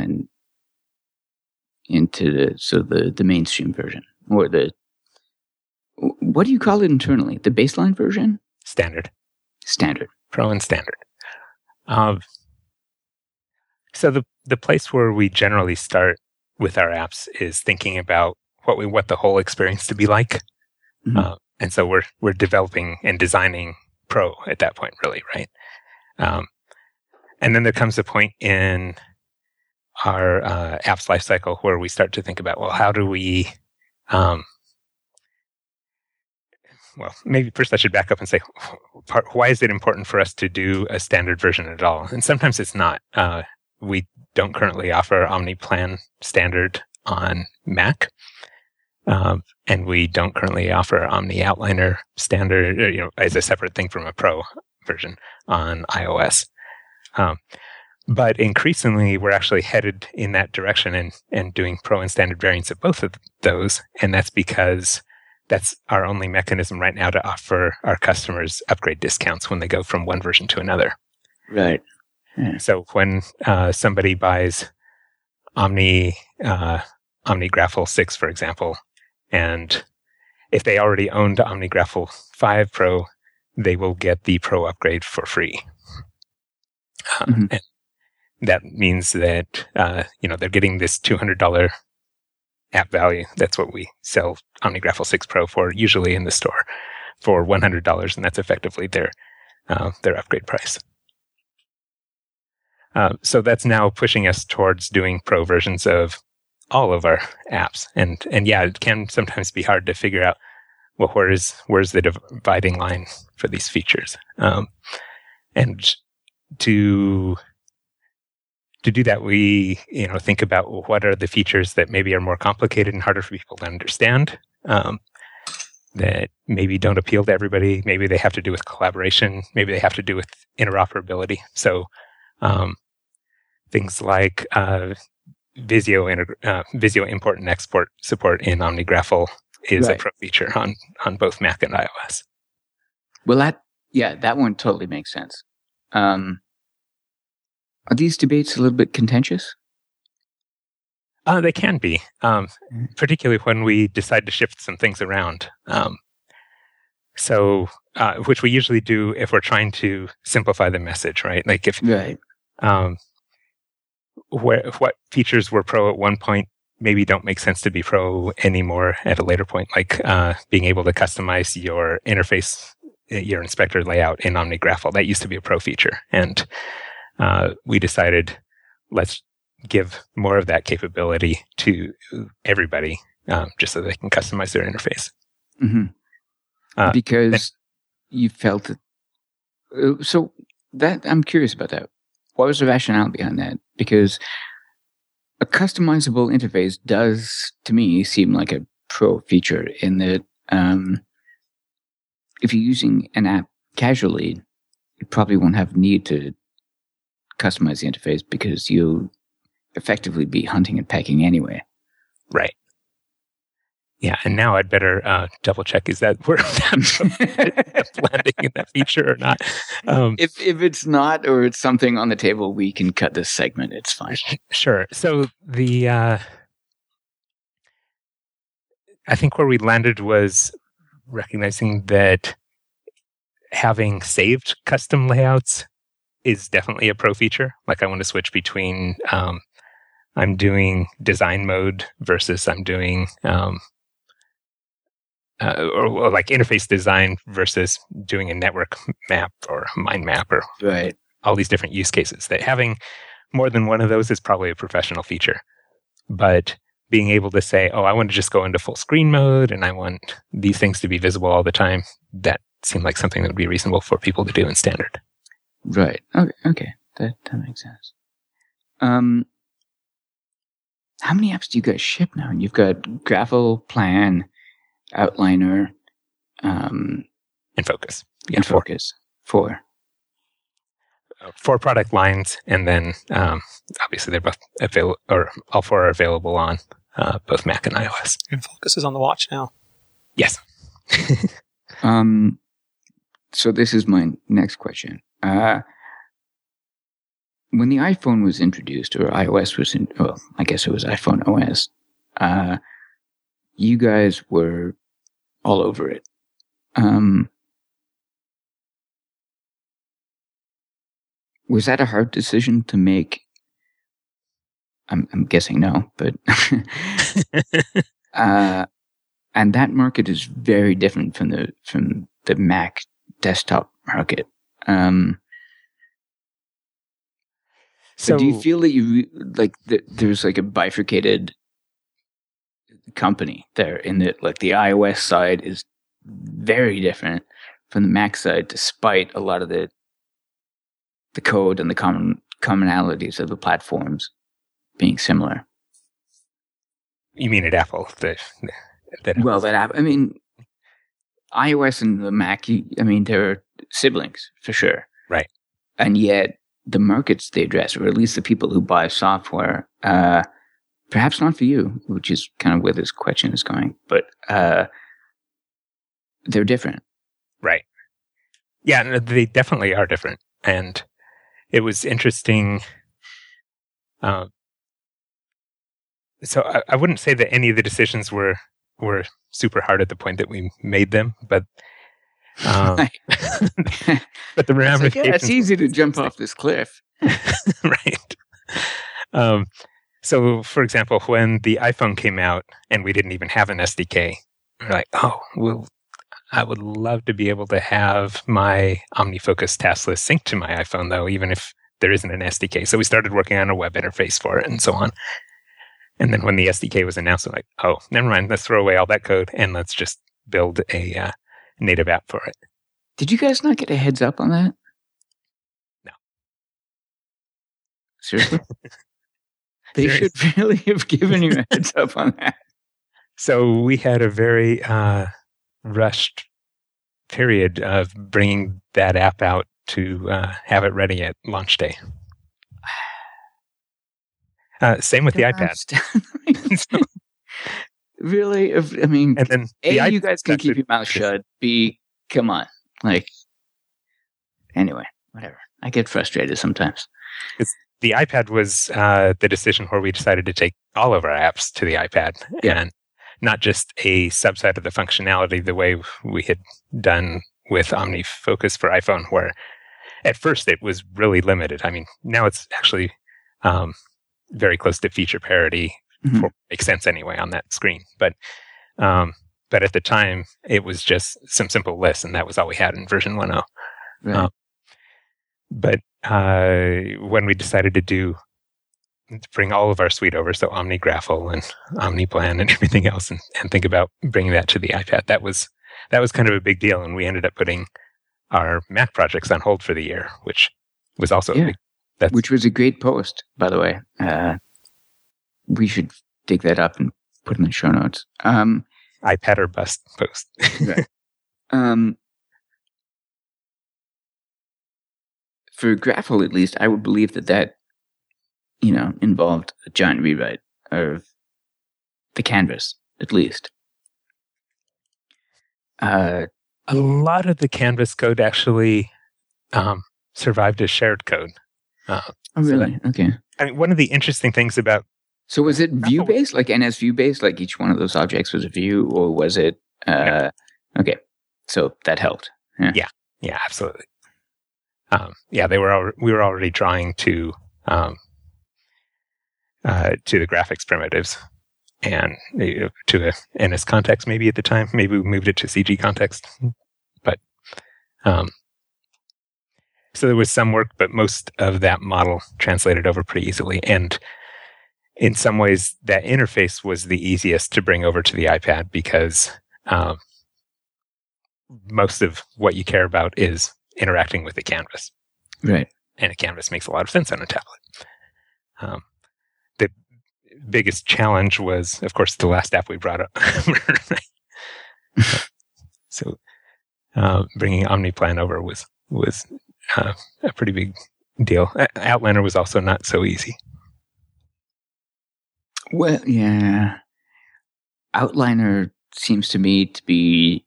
into the mainstream version, or what do you call it internally? The baseline version? Standard. Pro and standard. So the place where we generally start with our apps is thinking about what we want the whole experience to be like. Mm-hmm. And so we're developing and designing Pro at that point, really, right? And then there comes a point in our apps lifecycle where we start to think about, well, how do we well, maybe first I should back up and say, why is it important for us to do a standard version at all? And sometimes it's not. We don't currently offer OmniPlan standard on Mac, and we don't currently offer OmniOutliner standard, as a separate thing from a Pro version on iOS. But increasingly, we're actually headed in that direction and doing Pro and standard variants of both of those, and that's because that's our only mechanism right now to offer our customers upgrade discounts when they go from one version to another. Right. Yeah. So when somebody buys OmniGraffle 6, for example, and if they already owned OmniGraffle 5 Pro, they will get the Pro upgrade for free. And that means that they're getting this $200 app value. That's what we sell OmniGraffle 6 Pro for, usually in the store, for $100, and that's effectively their upgrade price. So that's now pushing us towards doing Pro versions of all of our apps, and yeah, it can sometimes be hard to figure out, well, where's the dividing line for these features, and to do that, we think about what are the features that maybe are more complicated and harder for people to understand, that maybe don't appeal to everybody. Maybe they have to do with collaboration. Maybe they have to do with interoperability. So things like Visio import and export support in OmniGraffle is a Pro feature on both Mac and iOS. Well, that one totally makes sense. Are these debates a little bit contentious? They can be, particularly when we decide to shift some things around. Which we usually do if we're trying to simplify the message, right? Like if what features were Pro at one point maybe don't make sense to be Pro anymore at a later point, like being able to customize your interface, your inspector layout in OmniGraffle. That used to be a Pro feature, and we decided let's give more of that capability to everybody, just so they can customize their interface. Mm-hmm. Because you felt it. So that I'm curious about that. What was the rationale behind that? Because a customizable interface does, to me, seem like a Pro feature in that if you're using an app casually, you probably won't have need to customize the interface because you'll effectively be hunting and pecking anyway. Right. Yeah, and now I'd better double check, is that where that's landing in that feature or not? If it's not, or it's something on the table, we can cut this segment. It's fine. Sure. So I think where we landed was recognizing that having saved custom layouts is definitely a Pro feature. Like I want to switch between I'm doing design mode versus I'm doing or like interface design versus doing a network map or a mind map or all these different use cases. That having more than one of those is probably a professional feature. But being able to say, oh, I want to just go into full screen mode and I want these things to be visible all the time, that seemed like something that would be reasonable for people to do in standard. Right. Okay. That makes sense. How many apps do you guys ship now? You've got Graphel, Plan, Outliner, And Focus. Yeah, and Focus. 4. 4 product lines, and then obviously they're both available, or all 4 are available on both Mac and iOS. And Focus is on the watch now. Yes. So this is my next question. When the iPhone was introduced, or iOS was I guess it was iPhone OS, you guys were all over it. Was that a hard decision to make? I'm guessing no, but and that market is very different from the Mac desktop market. So do you feel that there's like a bifurcated company there in that, like, the iOS side is very different from the Mac side, despite a lot of the code and the commonalities of the platforms being similar? You mean at Apple? I mean, iOS and the Mac, they're siblings for sure. Right. And yet the markets they address, or at least the people who buy software, perhaps not for you, which is kind of where this question is going, but they're different. Right. Yeah, no, they definitely are different. And it was interesting. So I wouldn't say that any of the decisions were super hard at the point that we made them, but but the ramifications. It's easy to jump off this cliff, right? So, for example, when the iPhone came out and we didn't even have an SDK, we're like, oh, well, I would love to be able to have my OmniFocus task list synced to my iPhone, though, even if there isn't an SDK. So we started working on a web interface for it and so on. And then when the SDK was announced, we're like, oh, never mind, let's throw away all that code and let's just build a native app for it. Did you guys not get a heads up on that? No. Seriously? They should really have given you a heads up on that. So we had a very rushed period of bringing that app out to have it ready at launch day. Same with the iPad. So, really? And then A, you guys can keep your mouth shut. B, come on. Anyway, whatever. I get frustrated sometimes. The iPad was the decision where we decided to take all of our apps to the iPad. Yeah. And not just a subset of the functionality the way we had done with OmniFocus for iPhone, where at first it was really limited. I mean, now it's actually very close to feature parity. Mm-hmm. Makes sense anyway on that screen. But at the time, it was just some simple lists, and that was all we had in version 1.0. Right. But when we decided to bring all of our suite over, so OmniGraphel and OmniPlan and everything else, and think about bringing that to the iPad, that was kind of a big deal, and we ended up putting our Mac projects on hold for the year, which was also a big. Which was a great post, by the way. We should dig that up and put in the show notes. iPad or bust post. Right. For Graphel, at least, I would believe that involved a giant rewrite of the canvas, at least. A lot of the canvas code actually survived as shared code. Oh, really? Okay. I mean, one of the interesting things about... So was it view-based, like NS view-based, like each one of those objects was a view, or was it... No. Okay, so that helped. Yeah, absolutely. We were already drawing to the graphics primitives and to a NS context maybe at the time. Maybe we moved it to CG context. But So there was some work, but most of that model translated over pretty easily. And in some ways, that interface was the easiest to bring over to the iPad because most of what you care about is interacting with the canvas. Right. And a canvas makes a lot of sense on a tablet. The biggest challenge was, of course, the last app we brought up. So bringing OmniPlan over was a pretty big deal. Outliner was also not so easy. Well, yeah. Outliner seems to me to be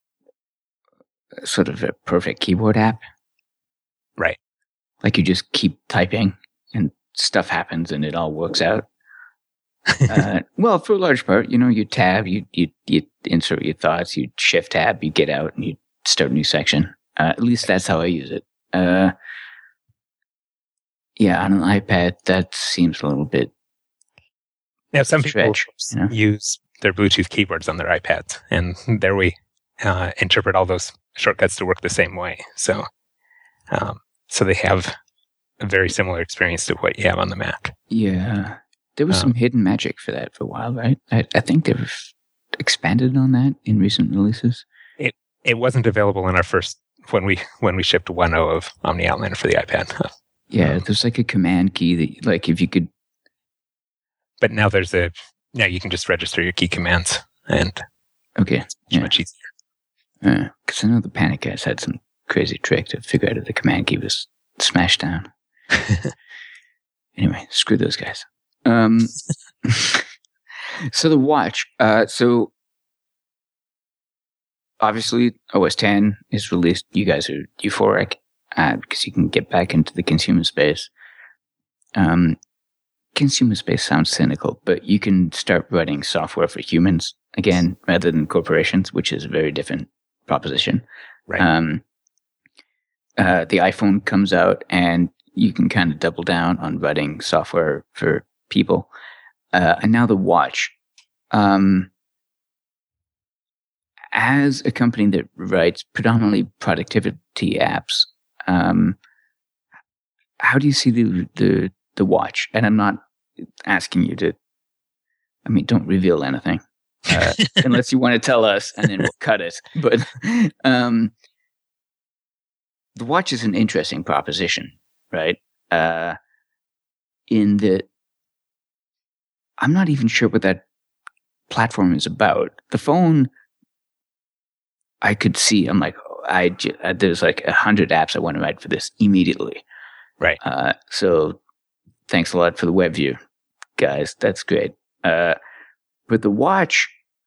sort of a perfect keyboard app. Right. Like you just keep typing and stuff happens and it all works out. Well, for a large part, you tab, you insert your thoughts, you shift tab, you get out and you start a new section. At least that's how I use it. Yeah, on an iPad, that seems a little bit Now, some people stretch, use their Bluetooth keyboards on their iPads, and there we interpret all those shortcuts to work the same way. So they have a very similar experience to what you have on the Mac. Yeah. There was some hidden magic for that for a while, right? I think they've expanded on that in recent releases. It wasn't available in our first when we shipped 1.0 of Omni Outliner for the iPad. Yeah, there's like a command key that, like, if you could. But now now you can just register your key commands, and okay, it's much easier. Because I know the Panic guys had some crazy trick to figure out if the command key was smashed down. Anyway, screw those guys. So the watch. So obviously OS X is released. You guys are euphoric because you can get back into the consumer space. Consumer space sounds cynical, but you can start writing software for humans again rather than corporations, which is a very different proposition. Right. The iPhone comes out and you can kind of double down on writing software for people. And now the watch. As a company that writes predominantly productivity apps, how do you see the watch? And I'm not asking you to, don't reveal anything. Unless you want to tell us and then we'll cut it. But the watch is an interesting proposition, right? In that I'm not even sure what that platform is about. The phone, I could see, I'm like, there's like 100 apps I want to write for this immediately. Right. So thanks a lot for the web view, guys. That's great. But the watch,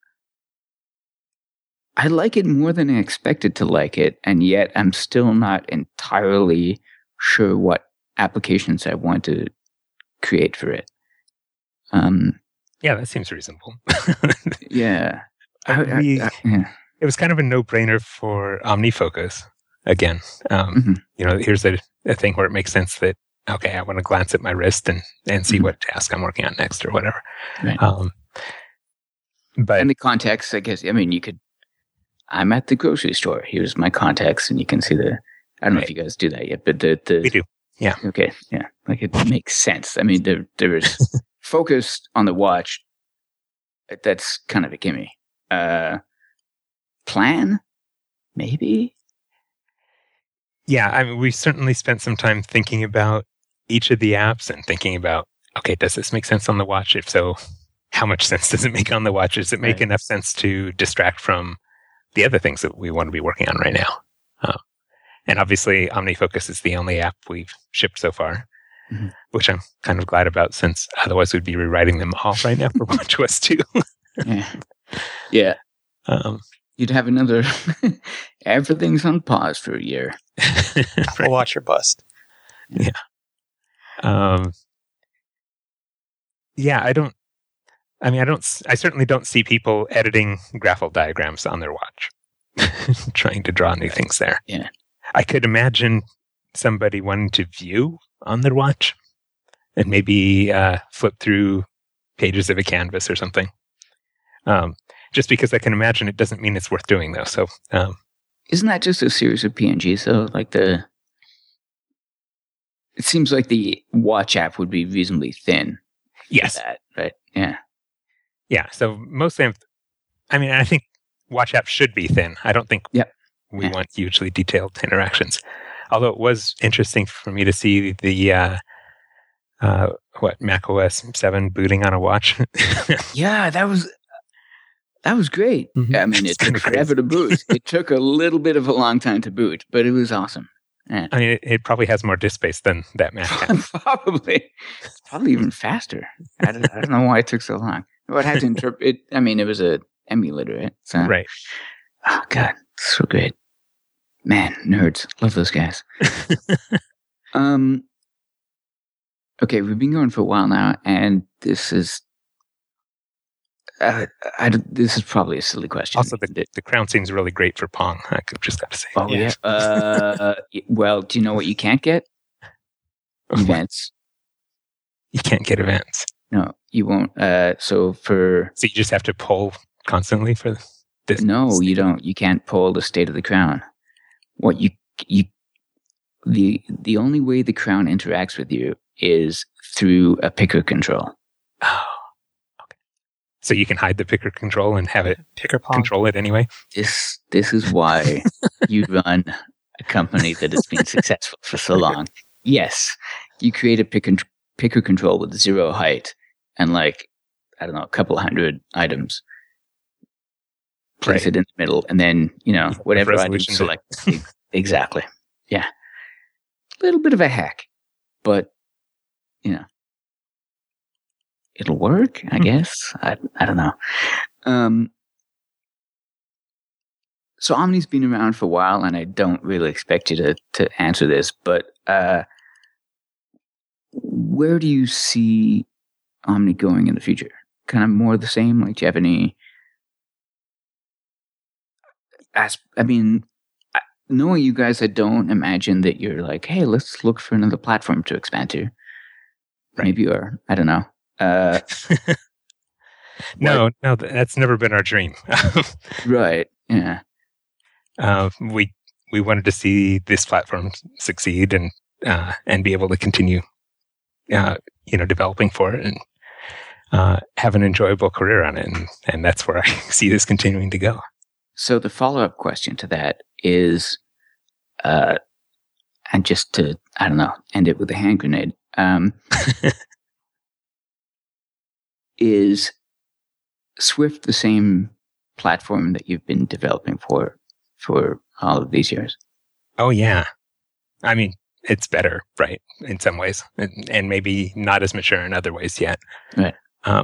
I like it more than I expected to like it, and yet I'm still not entirely sure what applications I want to create for it. Yeah, that seems reasonable. Yeah. It was kind of a no-brainer for OmniFocus. Again, here's a thing where it makes sense that, okay, I want to glance at my wrist and see what task I'm working on next or whatever. Right. But in the context, I guess, I'm at the grocery store. Here's my contacts, and you can see I don't know if you guys do that yet, but we do. Yeah. Okay. Yeah. Like it makes sense. There is focus on the watch. That's kind of a gimme. Plan? Maybe? Yeah. We certainly spent some time thinking about each of the apps and thinking about, okay, does this make sense on the watch? If so, how much sense does it make on the watch? Does it make enough sense to distract from the other things that we want to be working on right now? And obviously, OmniFocus is the only app we've shipped so far, which I'm kind of glad about, since otherwise we'd be rewriting them all right now for WatchOS 2. Yeah. You'd have another everything's on pause for a year. Apple Watch or bust. Yeah. I certainly don't see people editing graphical diagrams on their watch, trying to draw new things there. Yeah. I could imagine somebody wanting to view on their watch and maybe flip through pages of a canvas or something. Just because I can imagine it doesn't mean it's worth doing, though. So, isn't that just a series of PNGs, though? Like It seems like the watch app would be reasonably thin. Yes. For that, right? Yeah. Yeah. So mostly, I think watch apps should be thin. I don't think we want hugely detailed interactions. Although it was interesting for me to see the Mac OS 7 booting on a watch. Yeah, that was great. Mhm. I mean, it took forever to boot. It took a little bit of a long time to boot, but it was awesome. Yeah. I mean, it probably has more disk space than that Mac has. Probably even faster. I don't know why it took so long. Well, it had to interpret. I mean, it was an emulator, right? So, Right. Oh God, so great. Man, nerds, love those guys. Okay, we've been going for a while now, and this is. This is probably a silly question. Also, the crown seems really great for Pong. I've just got to say. Oh yeah. Well, do you know what you can't get? Events. You can't get events. No, you won't. So you just have to poll constantly for this. No, you don't. You can't poll the state of the crown. What the only way the crown interacts with you is through a picker control. Oh. So you can hide the picker control and have it Picker Pong. control it anyway? This is why you run a company that has been successful for so long. Yes, you create a picker control with 0 height and a couple hundred items. Place it in the middle, and then whatever item you select. Exactly. Yeah, a little bit of a hack, but it'll work, I guess. I don't know. So Omni's been around for a while, and I don't really expect you to answer this, but where do you see Omni going in the future? Kind of more of the same? Like, do you have any... knowing you guys, I don't imagine that you're like, hey, let's look for another platform to expand to. Right. Maybe you are. I don't know. No, that's never been our dream. Right. Yeah. We wanted to see this platform succeed and be able to continue, developing for it and have an enjoyable career on it, and that's where I see this continuing to go. So the follow-up question to that is, and just to end it with a hand grenade. Is Swift the same platform that you've been developing for all of these years? Oh, yeah. I mean, it's better, right, in some ways, and maybe not as mature in other ways yet. Right.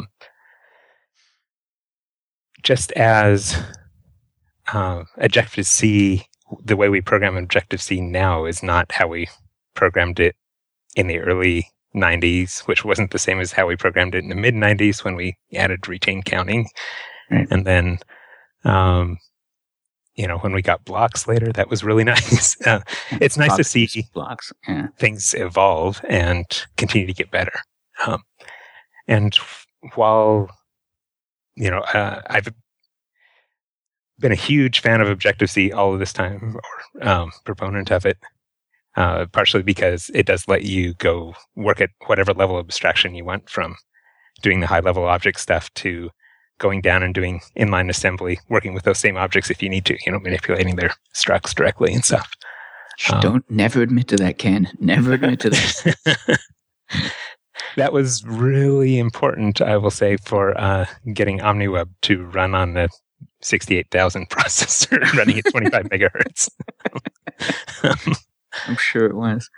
Just as Objective-C, the way we program Objective-C now is not how we programmed it in the early 90s, which wasn't the same as how we programmed it in the mid 90s when we added retain counting. Right. And then, when we got blocks later, that was really nice. It's nice to see blocks. Things evolve and continue to get better. And while, I've been a huge fan of Objective-C all of this time, or proponent of it, partially because it does let you go work at whatever level of abstraction you want, from doing the high-level object stuff to going down and doing inline assembly, working with those same objects if you need to, manipulating their structs directly and stuff. Never admit to that, Ken. Never admit to that. That was really important, I will say, for getting OmniWeb to run on the 68,000 processor running at 25 megahertz. I'm sure it was.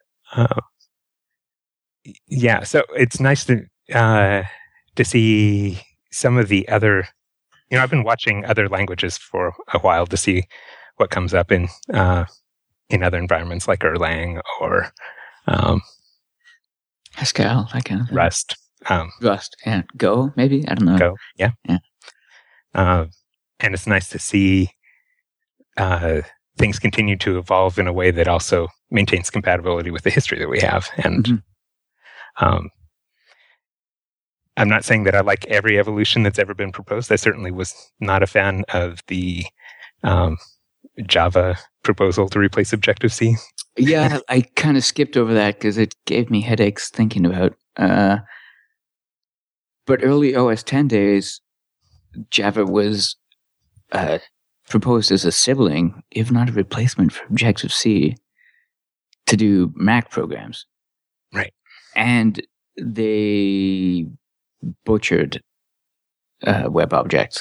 Yeah, so it's nice to see some of the other. I've been watching other languages for a while to see what comes up in other environments like Erlang or Haskell, that kind of thing. Rust. Rust, yeah. Go, maybe? I don't know. Go, yeah. And it's nice to see things continue to evolve in a way that also maintains compatibility with the history that we have. And I'm not saying that I like every evolution that's ever been proposed. I certainly was not a fan of the Java proposal to replace Objective-C? Yeah, I kind of skipped over that because it gave me headaches thinking about. But early OS 10 days, Java was proposed as a sibling, if not a replacement for Objective-C, to do Mac programs. Right. And they butchered WebObjects.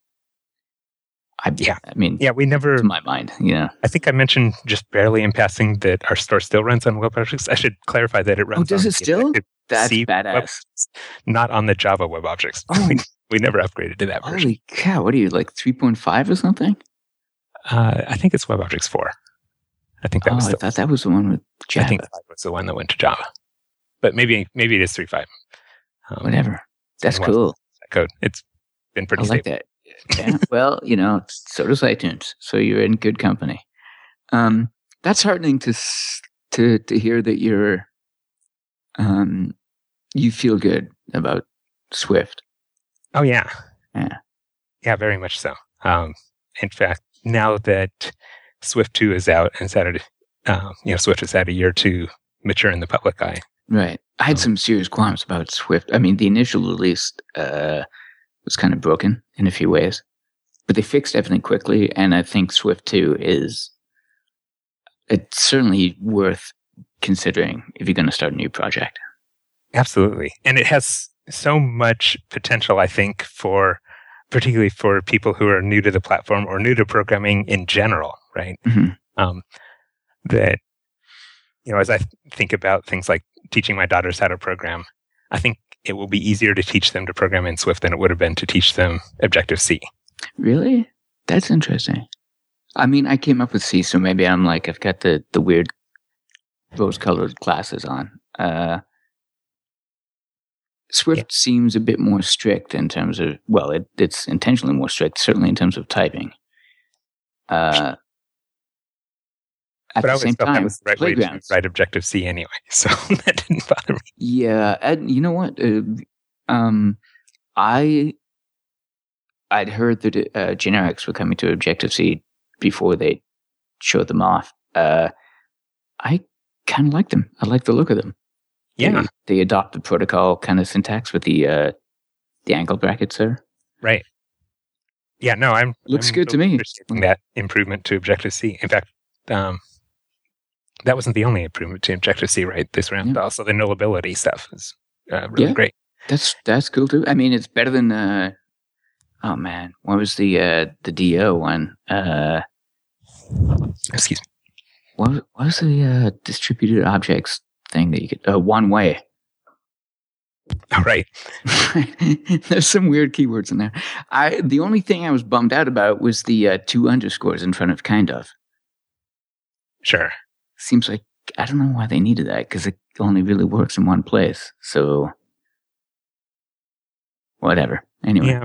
I mean, we never. To my mind, I think I mentioned just barely in passing that our store still runs on WebObjects. I should clarify that it runs. Oh, does on it still? That's C badass. Not on the Java WebObjects. Oh. We never upgraded to that version. Holy cow! What are you, like 3.5 or something? I think it's WebObjects 4. I think that was. I thought that was the one with Java. I think that was the one that went to Java, but maybe it is 3.5. Whatever. That's cool. That code. It's been pretty. I like stable. that. Yeah. Well, so does iTunes. So you're in good company. That's heartening to hear that you're. You feel good about Swift. Oh yeah. Yeah. Yeah, very much so. In fact, now that Swift 2 is out and Swift has had a year to mature in the public eye. Right. I had some serious qualms about Swift. I mean, the initial release was kind of broken in a few ways, but they fixed everything quickly. And I think Swift 2 it's certainly worth considering if you're going to start a new project. Absolutely. And it has so much potential, I think, particularly for people who are new to the platform or new to programming in general, right? Mm-hmm. That, as I think about things like teaching my daughters how to program, I think it will be easier to teach them to program in Swift than it would have been to teach them Objective-C. Really? That's interesting. I mean, I came up with C, so maybe I'm like, I've got the weird rose-colored glasses on. Swift seems a bit more strict in terms of, it's intentionally more strict, certainly in terms of typing. At but the same time, that was the right way to write Objective-C anyway, so that didn't bother me. Yeah, and you know what? I'd heard that generics were coming to Objective-C before they showed them off. I kind of like them. I like the look of them. Yeah, they adopt the protocol kind of syntax with the angle brackets there. Right. Yeah. No, looks good to me. That improvement to Objective-C. In fact, that wasn't the only improvement to Objective-C, right? This round, but also the nullability stuff is really great. That's cool too. I mean, it's better than. Oh man, what was the DO one? Excuse me. What was the distributed objects thing that you could one way? Oh, right. There's some weird keywords in there. The only thing I was bummed out about was the 2 underscores in front of kind of. Sure. Seems like I don't know why they needed that because it only really works in one place. So whatever. Anyway.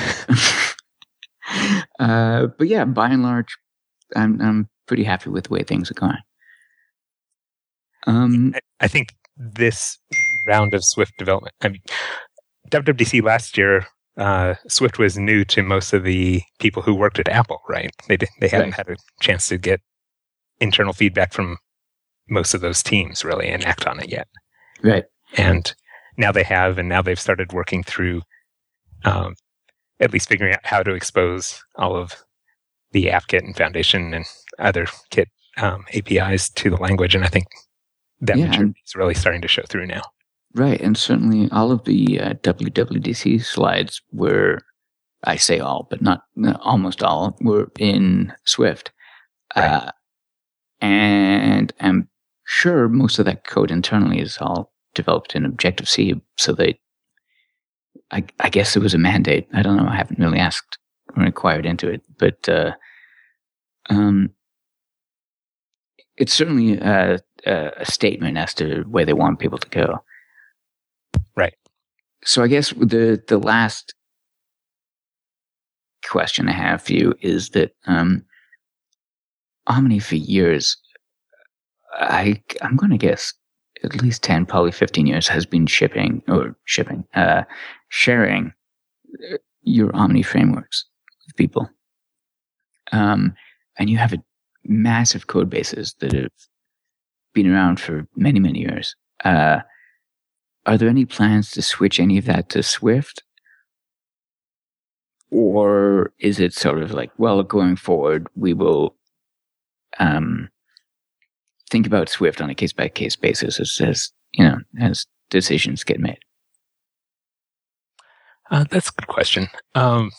Yeah. But yeah, by and large, I'm pretty happy with the way things are going. I think this round of Swift development, WWDC last year, Swift was new to most of the people who worked at Apple, right? They hadn't had a chance to get internal feedback from most of those teams really and act on it yet. Right. And now they have, and now they've started working through at least figuring out how to expose all of the AppKit and Foundation and other Kit APIs to the language. And I think that maturity is really starting to show through now. Right. And certainly all of the WWDC slides were, I say all, but not almost all, were in Swift. Right. And I'm sure most of that code internally is all developed in Objective-C. So I guess it was a mandate. I don't know. I haven't really asked or inquired into it, but it's certainly a statement as to where they want people to go. Right. So I guess the last question I have for you is that Omni for years, I'm going to guess at least 10, probably 15 years has been sharing your Omni frameworks with people. And you have a massive code bases that have been around for many, many years. Are there any plans to switch any of that to Swift? Or is it sort of like, well, going forward, we will think about Swift on a case-by-case basis as decisions get made? That's a good question. I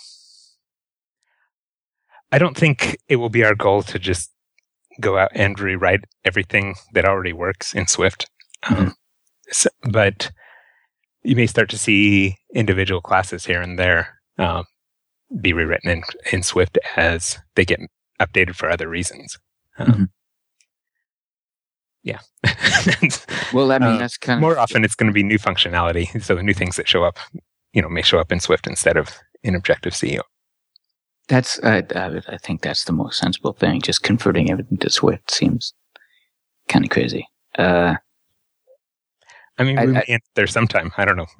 don't think it will be our goal to just go out and rewrite everything that already works in Swift. But you may start to see individual classes here and there be rewritten in Swift as they get updated for other reasons. Yeah. Well, I mean, that's kind of... More often it's going to be new functionality. So the new things that show up, may show up in Swift instead of in Objective-C. That's, I think that's the most sensible thing. Just converting everything to Swift seems kind of crazy. I mean, we may end there sometime. I don't know.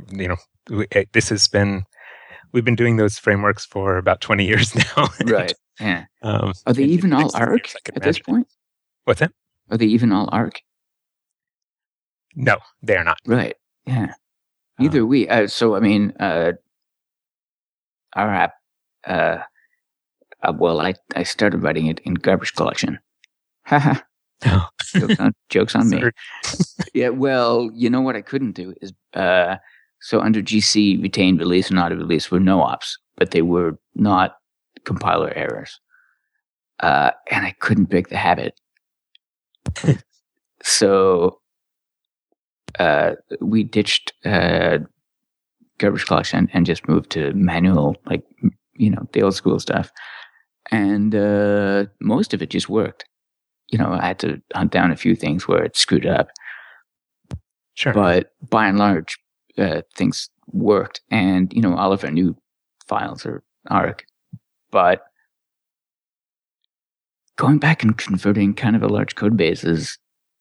We've been doing those frameworks for about 20 years now. Right. Yeah. Are they even all ARC at this point? What's that? Are they even all ARC? No, they are not. Right. Yeah. Neither we. So, I mean, our app, well, I started writing it in garbage collection. Haha. Jokes on me. Yeah, well, you know what I couldn't do is, so under GC, retained release and auto release were no ops, but they were not compiler errors. And I couldn't break the habit. So, we ditched, garbage collection and just moved to manual, the old school stuff. And, most of it just worked. I had to hunt down a few things where it screwed up. Sure. But by and large, things worked. And, all of our new files are ARC. But going back and converting kind of a large code base is...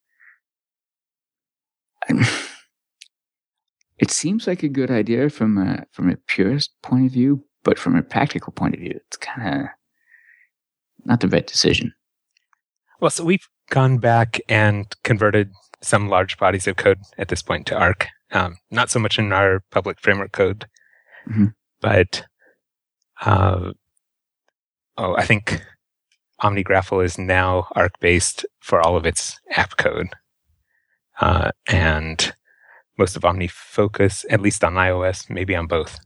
it seems like a good idea from a purist point of view, but from a practical point of view, it's kind of not the right decision. Well, so we've gone back and converted some large bodies of code at this point to ARC. Not so much in our public framework code, but I think OmniGraffle is now ARC-based for all of its app code. And most of OmniFocus, at least on iOS, maybe on both.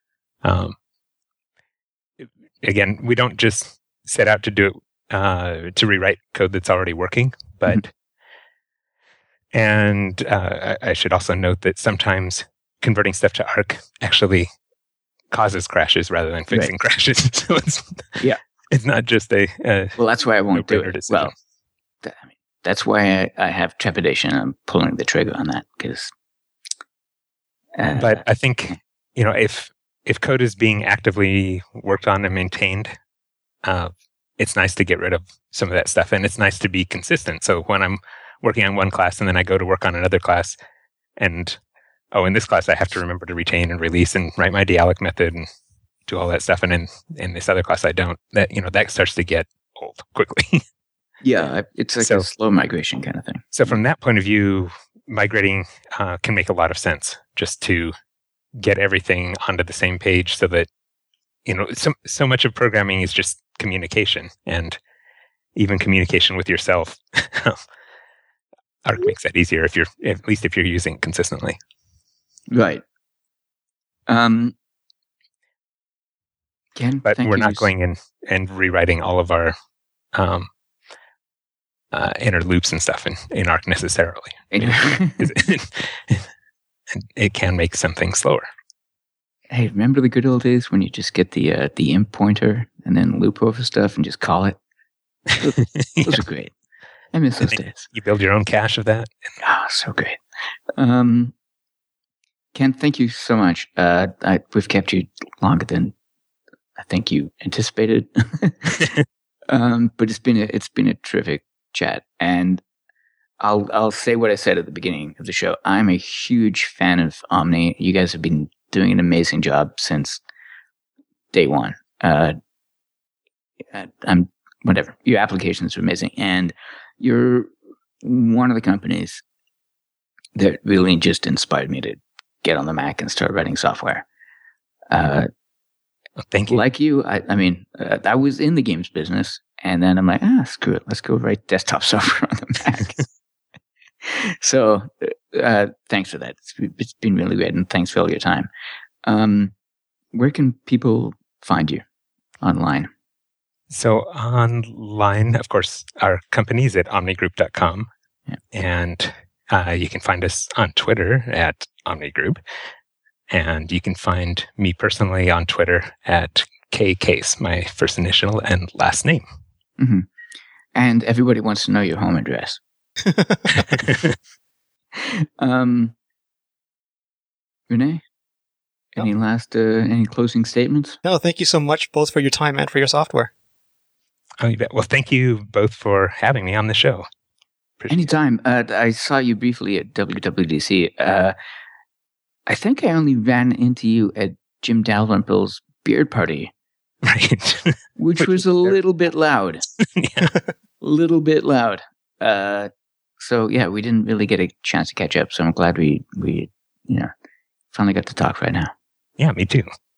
Again, we don't just set out to do it to rewrite code that's already working, but and I should also note that sometimes converting stuff to ARC actually causes crashes rather than fixing crashes. So it's not just a well, that's why I won't do it. Decision. Well, that's why I have trepidation on pulling the trigger on that because. But I think if code is being actively worked on and maintained, it's nice to get rid of some of that stuff, and it's nice to be consistent. So when I'm working on one class and then I go to work on another class, and in this class I have to remember to retain and release and write my dealloc method and do all that stuff, and in this other class I don't. That starts to get old quickly. Yeah, it's like a slow migration kind of thing. So from that point of view, migrating can make a lot of sense, just to get everything onto the same page, so that so much of programming is just communication, and even communication with yourself. ARC makes that easier if you're using it consistently. Right. Ken, but we're not going in and rewriting all of our inner loops and stuff in ARC necessarily. It can make something slower. Hey, remember the good old days when you just get the imp pointer and then loop over stuff and just call it? Those are great. I miss those days. You build your own cache of that. So great. Ken, thank you so much. We've kept you longer than I think you anticipated. But it's been a terrific chat, and I'll say what I said at the beginning of the show. I'm a huge fan of Omni. You guys have been doing an amazing job since day one. I'm whatever. Your applications are amazing. And you're one of the companies that really just inspired me to get on the Mac and start writing software. Thank you. Like you, I mean, I was in the games business, and then I'm like, screw it. Let's go write desktop software on the Mac. So thanks for that. It's been really great, and thanks for all your time. Where can people find you online? So online, of course, our company's at omnigroup.com. Yeah. And you can find us on Twitter at omnigroup. And you can find me personally on Twitter at kcase, my first initial and last name. Mm-hmm. And everybody wants to know your home address. Renee, any closing statements? No, thank you so much both for your time and for your software. Oh, you bet. Well, thank you both for having me on the show. Appreciate Anytime. I saw you briefly at WWDC. I think I only ran into you at Jim Dalrymple's beard party. Right. Which was a little bit loud. Yeah. A little bit loud. So yeah, we didn't really get a chance to catch up. So I'm glad we finally got to talk right now. Yeah, me too.